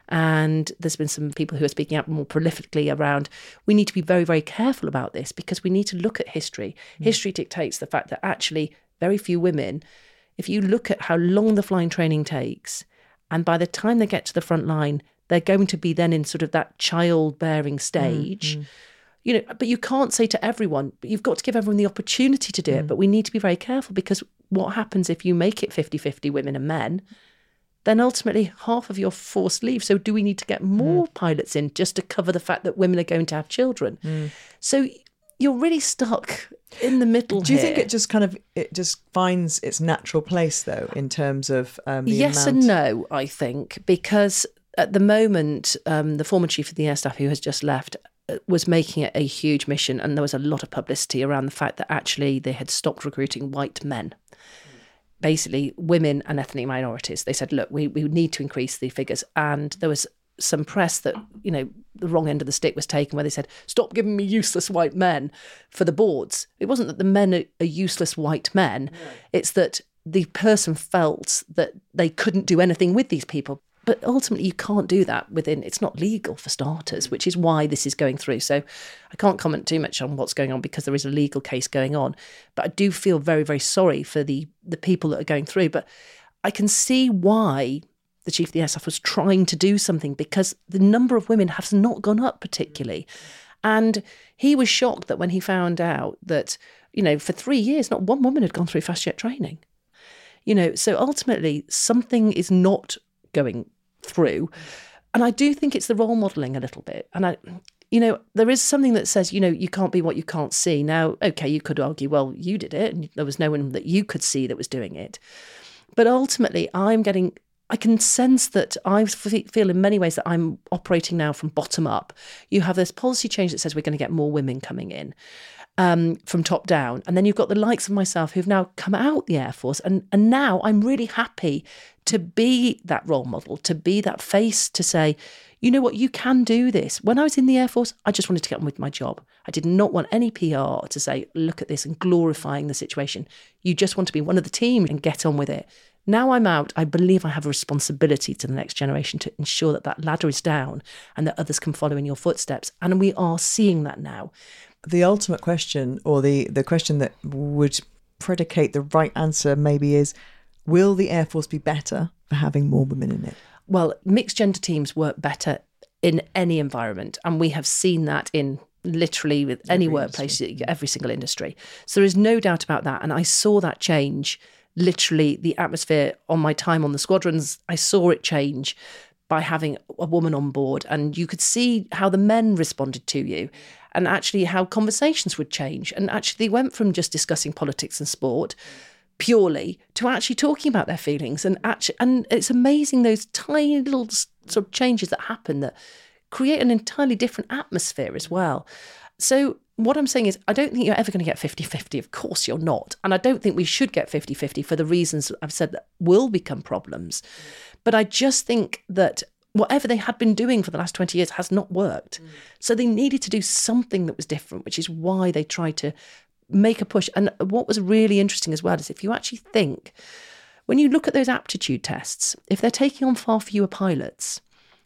And there's been some people who are speaking out more prolifically around, we need to be very, very careful about this because we need to look at history. Mm. History dictates the fact that actually very few women, if you look at how long the flying training takes, and by the time they get to the front line, they're going to be then in sort of that childbearing stage. Mm-hmm. You know, but you can't say to everyone, but you've got to give everyone the opportunity to do mm. it. But we need to be very careful because what happens if you make it fifty-fifty women and men, then ultimately half of your force leaves. So do we need to get more mm. pilots in just to cover the fact that women are going to have children? Mm. So you're really stuck in the middle. Do you here. think it just kind of, it just finds its natural place though, in terms of um, the yes amount? and no, I think, because at the moment, um, the former chief of the air staff who has just left was making it a huge mission, and there was a lot of publicity around the fact that actually they had stopped recruiting white men. Basically, women and ethnic minorities. They said, look, we, we need to increase the figures. And there was some press that, you know, the wrong end of the stick was taken where they said, stop giving me useless white men for the boards. It wasn't that the men are, are useless white men. No. It's that the person felt that they couldn't do anything with these people. But ultimately, you can't do that within, it's not legal for starters, which is why this is going through. So I can't comment too much on what's going on because there is a legal case going on. But I do feel very, very sorry for the, the people that are going through. But I can see why the chief of the air staff was trying to do something because the number of women has not gone up particularly. And he was shocked that when he found out that, you know, for three years, not one woman had gone through fast jet training. You know, so ultimately something is not going through. And I do think it's the role modelling a little bit. And I, you know, there is something that says, you know, you can't be what you can't see. Now, okay, you could argue, well, you did it and there was no one that you could see that was doing it. But ultimately, I'm getting, I can sense that I feel in many ways that I'm operating now from bottom up. You have this policy change that says we're going to get more women coming in. Um, from top down. And then you've got the likes of myself who've now come out the Air Force. And, and now I'm really happy to be that role model, to be that face, to say, you know what, you can do this. When I was in the Air Force, I just wanted to get on with my job. I did not want any P R to say, look at this and glorifying the situation. You just want to be one of the team and get on with it. Now I'm out, I believe I have a responsibility to the next generation to ensure that that ladder is down and that others can follow in your footsteps. And we are seeing that now. The ultimate question, or the, the question that would predicate the right answer maybe is, will the Air Force be better for having more women in it? Well, mixed gender teams work better in any environment. And we have seen that in literally with any every workplace, industry. every single industry. So there is no doubt about that. And I saw that change, literally the atmosphere on my time on the squadrons. I saw it change by having a woman on board, and you could see how the men responded to you and actually how conversations would change. And actually they went from just discussing politics and sport purely to actually talking about their feelings. And actually, and it's amazing those tiny little sort of changes that happen that create an entirely different atmosphere as well. So what I'm saying is, I don't think you're ever going to get fifty-fifty. Of course you're not. And I don't think we should get fifty-fifty for the reasons I've said that will become problems. But I just think that whatever they had been doing for the last twenty years has not worked. Mm. So they needed to do something that was different, which is why they tried to make a push. And what was really interesting as well is if you actually think, when you look at those aptitude tests, if they're taking on far fewer pilots,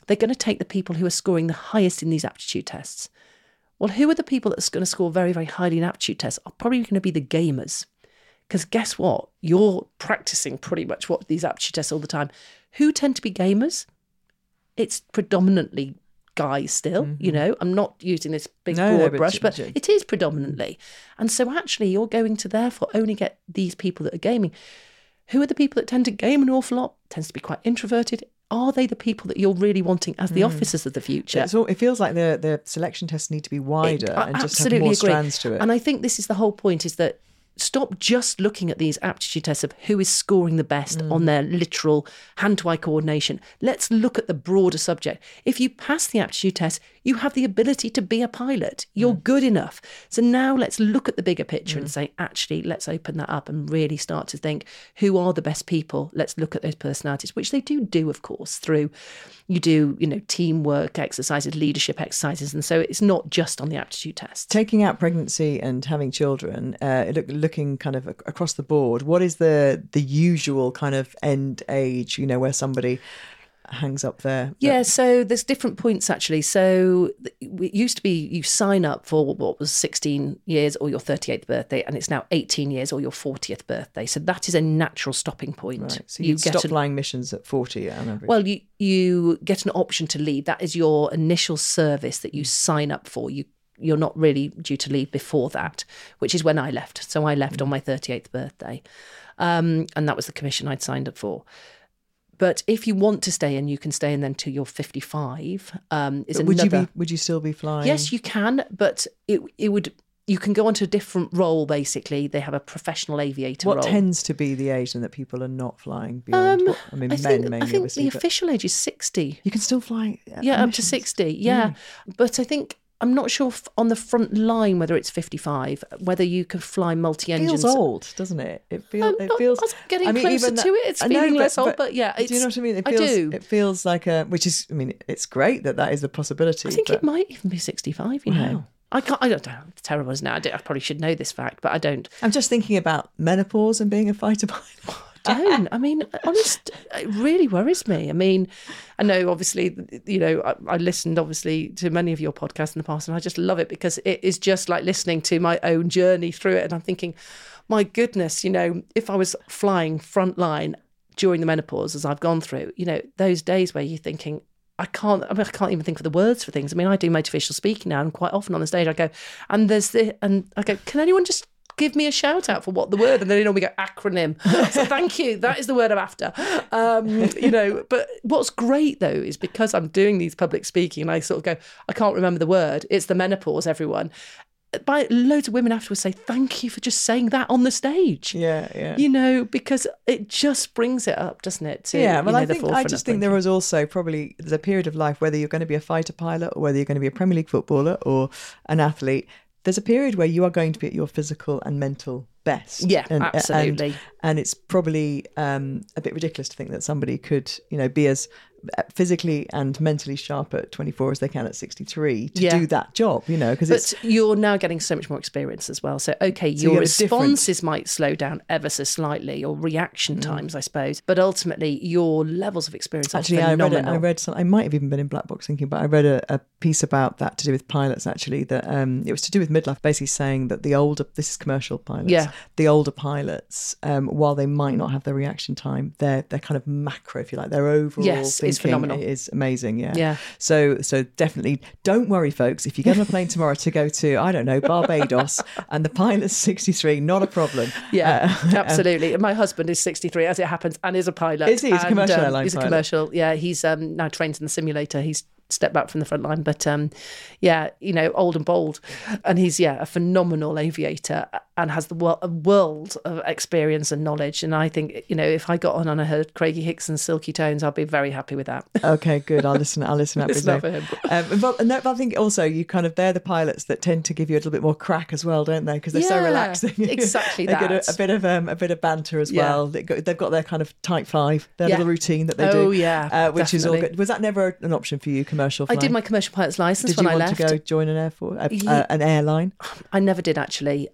they're going to take the people who are scoring the highest in these aptitude tests. Well, who are the people that's going to score very, very highly in aptitude tests? Are probably going to be the gamers. Because guess what? You're practicing pretty much what these aptitude tests all the time. Who tend to be gamers? It's predominantly guys still, mm-hmm. you know. I'm not using this big no, broad no, brush, but, but it is predominantly. And so actually you're going to therefore only get these people that are gaming. Who are the people that tend to game an awful lot? Tends to be quite introverted. Are they the people that you're really wanting as the mm. officers of the future? It's all, it feels like the, the selection tests need to be wider it, and just have more agree. strands to it. And I think this is the whole point, is that stop just looking at these aptitude tests of who is scoring the best mm. on their literal hand-to-eye coordination. Let's look at the broader subject. If you pass the aptitude test, you have the ability to be a pilot. You're mm. good enough. So now let's look at the bigger picture mm. and say, actually, let's open that up and really start to think, who are the best people? Let's look at those personalities, which they do do, of course, through, you do, you know, teamwork exercises, leadership exercises. And so it's not just on the aptitude test. Taking out pregnancy and having children, uh, look, looking kind of across the board, what is the the usual kind of end age, you know, where somebody hangs up there? Yeah, so there's different points actually. So it used to be you sign up for what was sixteen years or your thirty-eighth birthday, and it's now eighteen years or your fortieth birthday. So that is a natural stopping point. Right. So you, you stop an, flying missions at forty on average. Well, you, you get an option to leave. That is your initial service that you sign up for. You You're not really due to leave before that, which is when I left. So I left mm. on my thirty-eighth birthday. Um, and that was the commission I'd signed up for. But if you want to stay in, you can stay in then till you're fifty-five. Um, is would another... you be? Would you still be flying? Yes, you can, but it it would. You can go on to a different role. Basically, they have a professional aviator what role. What tends to be the age then that people are not flying beyond? Um, what, I mean, I men think, mainly. I think obviously, the official age is sixty. You can still fly. Yeah, up missions. to sixty. Yeah, mm. But I think. I'm not sure if on the front line whether it's fifty-five, whether you can fly multi-engines. It feels old, doesn't it? It, feel, um, it feels. As I'm getting I mean, closer even to it, it's feeling know, less but, old. But, but yeah, it's, do you know what I mean? It feels, I do. It feels like a, which is, I mean, it's great that that is a possibility. I think but... it might even be sixty-five. You wow. know, I can't. I don't know. It's terrible, isn't it? I, I probably should know this fact, but I don't. I'm just thinking about menopause and being a fighter pilot. Don't. I mean, honest, it really worries me. I mean, I know, obviously, you know, I, I listened, obviously, to many of your podcasts in the past, and I just love it because it is just like listening to my own journey through it. And I'm thinking, my goodness, you know, if I was flying frontline during the menopause, as I've gone through, you know, those days where you're thinking, I can't, I, mean, I can't even think of the words for things. I mean, I do motivational speaking now, and quite often on the stage I go, and there's the, and I go, can anyone just give me a shout out for what the word, and then they normally go acronym. So thank you, that is the word I'm after. Um, you know, but what's great though is because I'm doing these public speaking and I sort of go, I can't remember the word. It's the menopause, everyone. By loads of women afterwards say, thank you for just saying that on the stage. Yeah, yeah. You know, because it just brings it up, doesn't it? To, yeah, well, you know, I think I just think there was also probably there's a period of life, whether you're going to be a fighter pilot or whether you're going to be a Premier League footballer or an athlete, there's a period where you are going to be at your physical and mental best. Yeah, and, absolutely. And, and it's probably um, a bit ridiculous to think that somebody could, you know, be as physically and mentally sharp at twenty-four as they can at sixty-three to yeah. do that job, you know, because it's... you're now getting so much more experience as well. So, okay, so your responses might slow down ever so slightly, or reaction times, mm. I suppose. But ultimately, your levels of experience are actually, phenomenal. I read, a, I read some, I might have even been in Black Box Thinking, but I read a, a piece about that to do with pilots, actually, that um, it was to do with midlife, basically saying that the older, this is commercial pilots, yeah. the older pilots, um, while they might not have the reaction time, they're, they're kind of macro, if you like, their overall yes, thinking it's phenomenal. is amazing, yeah. Yeah. So so definitely don't worry, folks. If you get on a plane tomorrow to go to, I don't know, Barbados and the pilot's sixty-three, not a problem. Yeah, uh, absolutely. And my husband is sixty-three, as it happens, and is a pilot. Is he? He's a commercial and, um, airline He's a pilot. commercial, yeah. He's um, now trained in the simulator. He's stepped back from the front line, but um, yeah, you know, old and bold. And he's, yeah, a phenomenal aviator and has the wor- a world of experience and knowledge. And I think, you know, if I got on and I heard Craigie Hickson's Silky Tones, I'd be very happy with that. Okay, good. I'll listen. I'll listen up. It's not for him. Um, but, no, but I think also you kind of, they're the pilots that tend to give you a little bit more crack as well, don't they? Because they're yeah, so relaxing. Exactly they that. get a, a bit of um, a bit of banter as yeah. well. They got, they've got their kind of type five, their yeah. little routine that they oh, do. Oh yeah, uh, which definitely. is all good. Was that never an option for you, commercial flying? I did my commercial pilot's license did when you I want left. to go join an air force, uh, Yeah. uh, an airline? I never did actually. And when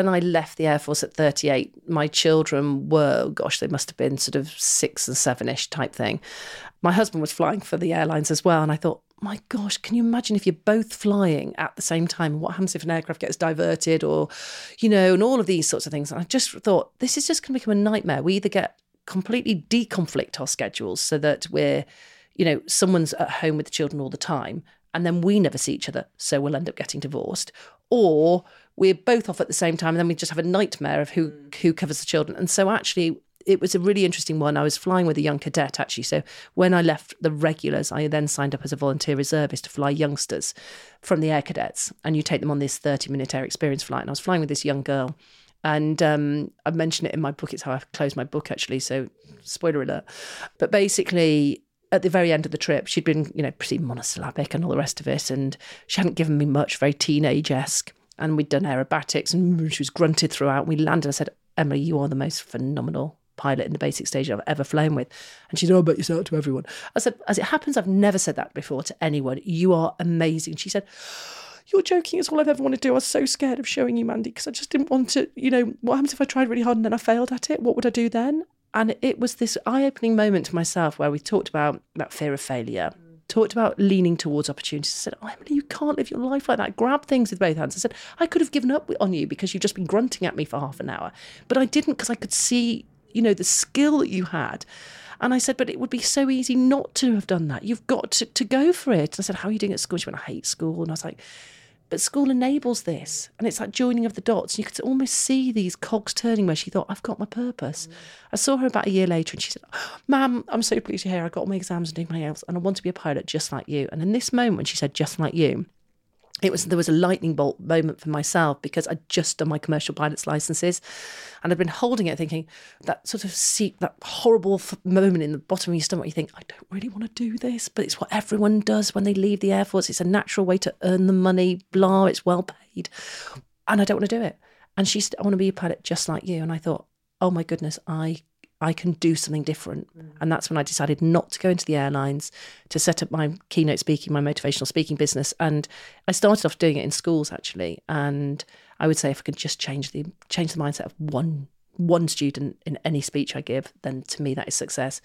when I left the Air Force at thirty-eight, my children were, gosh, they must have been sort of six and seven-ish type thing. My husband was flying for the airlines as well. And I thought, my gosh, can you imagine if you're both flying at the same time? What happens if an aircraft gets diverted or, you know, and all of these sorts of things. And I just thought, this is just going to become a nightmare. We either get completely deconflict our schedules so that we're, you know, someone's at home with the children all the time and then we never see each other. So we'll end up getting divorced. Or we're both off at the same time and then we just have a nightmare of who, who covers the children. And so actually, it was a really interesting one. I was flying with a young cadet, actually. So when I left the regulars, I then signed up as a volunteer reservist to fly youngsters from the air cadets. And you take them on this thirty-minute air experience flight. And I was flying with this young girl. And um, I mentioned it in my book. It's how I closed my book, actually. So spoiler alert. But basically, at the very end of the trip, she'd been, you know, pretty monosyllabic and all the rest of it. And she hadn't given me much, very teenage-esque. And we'd done aerobatics and she was grunted throughout. We landed. I said, Emily, you are the most phenomenal pilot in the basic stage I've ever flown with. And she said, oh, but you say that to everyone. I said, as it happens, I've never said that before to anyone. You are amazing. She said, you're joking. It's all I've ever wanted to do. I was so scared of showing you, Mandy, because I just didn't want to, you know, what happens if I tried really hard and then I failed at it? What would I do then? And it was this eye-opening moment to myself where we talked about that fear of failure, talked about leaning towards opportunities. I said, oh, Emily, you can't live your life like that. Grab things with both hands. I said, I could have given up on you because you've just been grunting at me for half an hour. But I didn't because I could see, you know, the skill that you had. And I said, but it would be so easy not to have done that. You've got to, to go for it. And I said, how are you doing at school? She went, I hate school. And I was like, but school enables this. And it's like joining of the dots. You could almost see these cogs turning where she thought, I've got my purpose. Mm. I saw her about a year later and she said, oh, Ma'am, I'm so pleased you're here. I got all my exams and doing my else and I want to be a pilot just like you. And in this moment, when she said, just like you, it was there was a lightning bolt moment for myself because I'd just done my commercial pilot's licenses and I'd been holding it thinking that sort of seat, that horrible f- moment in the bottom of your stomach, you think, I don't really want to do this, but it's what everyone does when they leave the Air Force. It's a natural way to earn the money, blah, it's well paid. And I don't want to do it. And she said, I want to be a pilot just like you. And I thought, oh my goodness, I I can do something different. Mm. And that's when I decided not to go into the airlines, to set up my keynote speaking, my motivational speaking business. And I started off doing it in schools, actually. And I would say if I could just change the change the mindset of one one student in any speech I give, then to me that is success.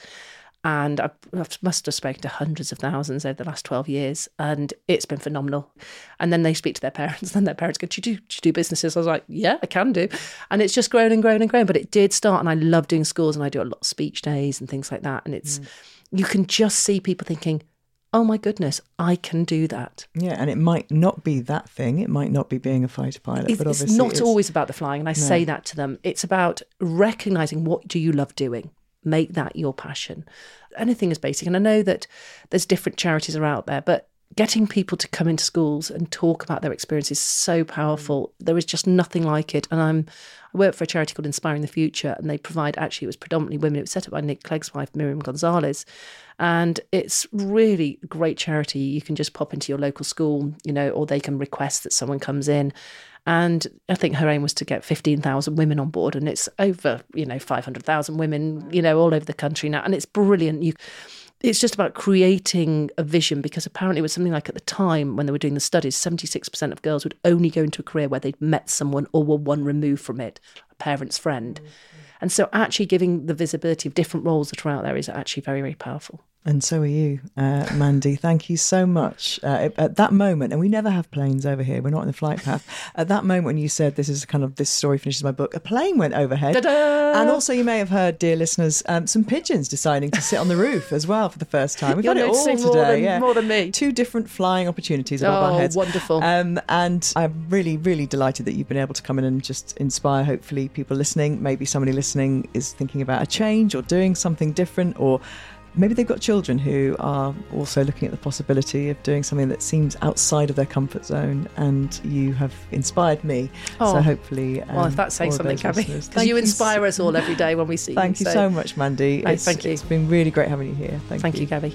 And I must have spoken to hundreds of thousands over the last twelve years, and it's been phenomenal. And then they speak to their parents, and their parents go, do you do, do you do businesses? I was like, yeah, I can do. And it's just grown and grown and grown. But it did start, and I love doing schools, and I do a lot of speech days and things like that. And it's, mm. you can just see people thinking, oh my goodness, I can do that. Yeah, and it might not be that thing. It might not be being a fighter pilot. It's, but obviously it's not it's... always about the flying, and I no. say that to them. It's about recognising what do you love doing. Make that your passion. Anything is basic. And I know that there's different charities are out there, but getting people to come into schools and talk about their experience is so powerful. There is just nothing like it. And I'm, I work for a charity called Inspiring the Future, and they provide, actually it was predominantly women. It was set up by Nick Clegg's wife, Miriam Gonzalez. And it's really a great charity. You can just pop into your local school, you know, or they can request that someone comes in. And I think her aim was to get fifteen thousand women on board, and it's over, you know, five hundred thousand women, you know, all over the country now. And it's brilliant. You, it's just about creating a vision, because apparently it was something like at the time when they were doing the studies, seventy-six percent of girls would only go into a career where they'd met someone or were one removed from it, a parent's friend. Mm-hmm. And so actually giving the visibility of different roles that are out there is actually very, very powerful. And so are you, uh, Mandy. Thank you so much. Uh, at that moment, and we never have planes over here, we're not in the flight path. At that moment when you said this is kind of, this story finishes my book, a plane went overhead. Ta-da! And also you may have heard, dear listeners, um, some pigeons deciding to sit on the roof as well for the first time. We've You're got it all today. More than, yeah. more than me. Two different flying opportunities above oh, our heads. Wonderful. Um, and I'm really, really delighted that you've been able to come in and just inspire, hopefully, people listening. Maybe somebody listening is thinking about a change or doing something different, or maybe they've got children who are also looking at the possibility of doing something that seems outside of their comfort zone, and you have inspired me. Oh. So hopefully... Um, well, if that's saying something, Gabby, because you inspire us all every day when we see thank you. Thank you so much, Mandy. No, it's, thank you. It's been really great having you here. Thank, thank you. you, Gabby.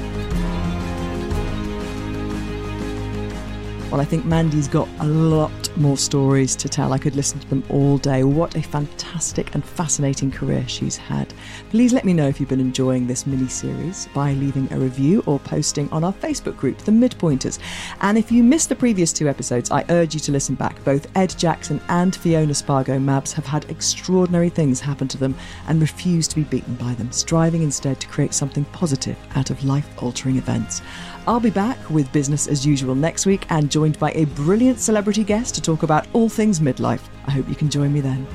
Well, I think Mandy's got a lot more stories to tell. I could listen to them all day. What a fantastic and fascinating career she's had. Please let me know if you've been enjoying this mini-series by leaving a review or posting on our Facebook group, The Midpointers. And if you missed the previous two episodes, I urge you to listen back. Both Ed Jackson and Fiona Spargo Mabs have had extraordinary things happen to them and refuse to be beaten by them, striving instead to create something positive out of life-altering events. I'll be back with business as usual next week and joined by a brilliant celebrity guest to talk about all things midlife. I hope you can join me then.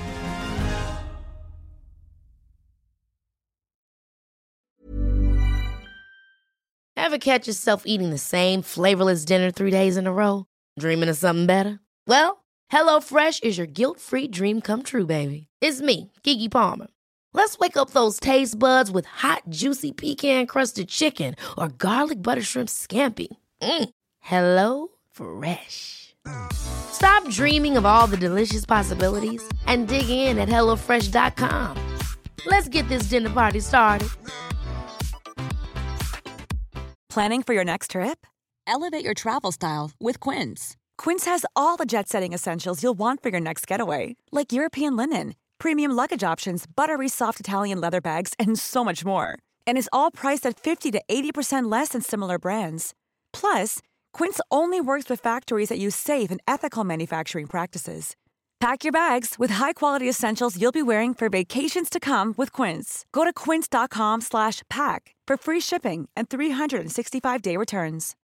Ever catch yourself eating the same flavorless dinner three days in a row? Dreaming of something better? Well, HelloFresh is your guilt-free dream come true, baby. It's me, Keke Palmer. Let's wake up those taste buds with hot, juicy pecan-crusted chicken or garlic butter shrimp scampi. Mm. Hello Fresh. Stop dreaming of all the delicious possibilities and dig in at hello fresh dot com. Let's get this dinner party started. Planning for your next trip? Elevate your travel style with Quince. Quince has all the jet-setting essentials you'll want for your next getaway, like European linen, premium luggage options, buttery soft Italian leather bags, and so much more. And is all priced at fifty to eighty percent less than similar brands. Plus, Quince only works with factories that use safe and ethical manufacturing practices. Pack your bags with high-quality essentials you'll be wearing for vacations to come with Quince. Go to quince dot com slash pack for free shipping and three sixty-five day returns.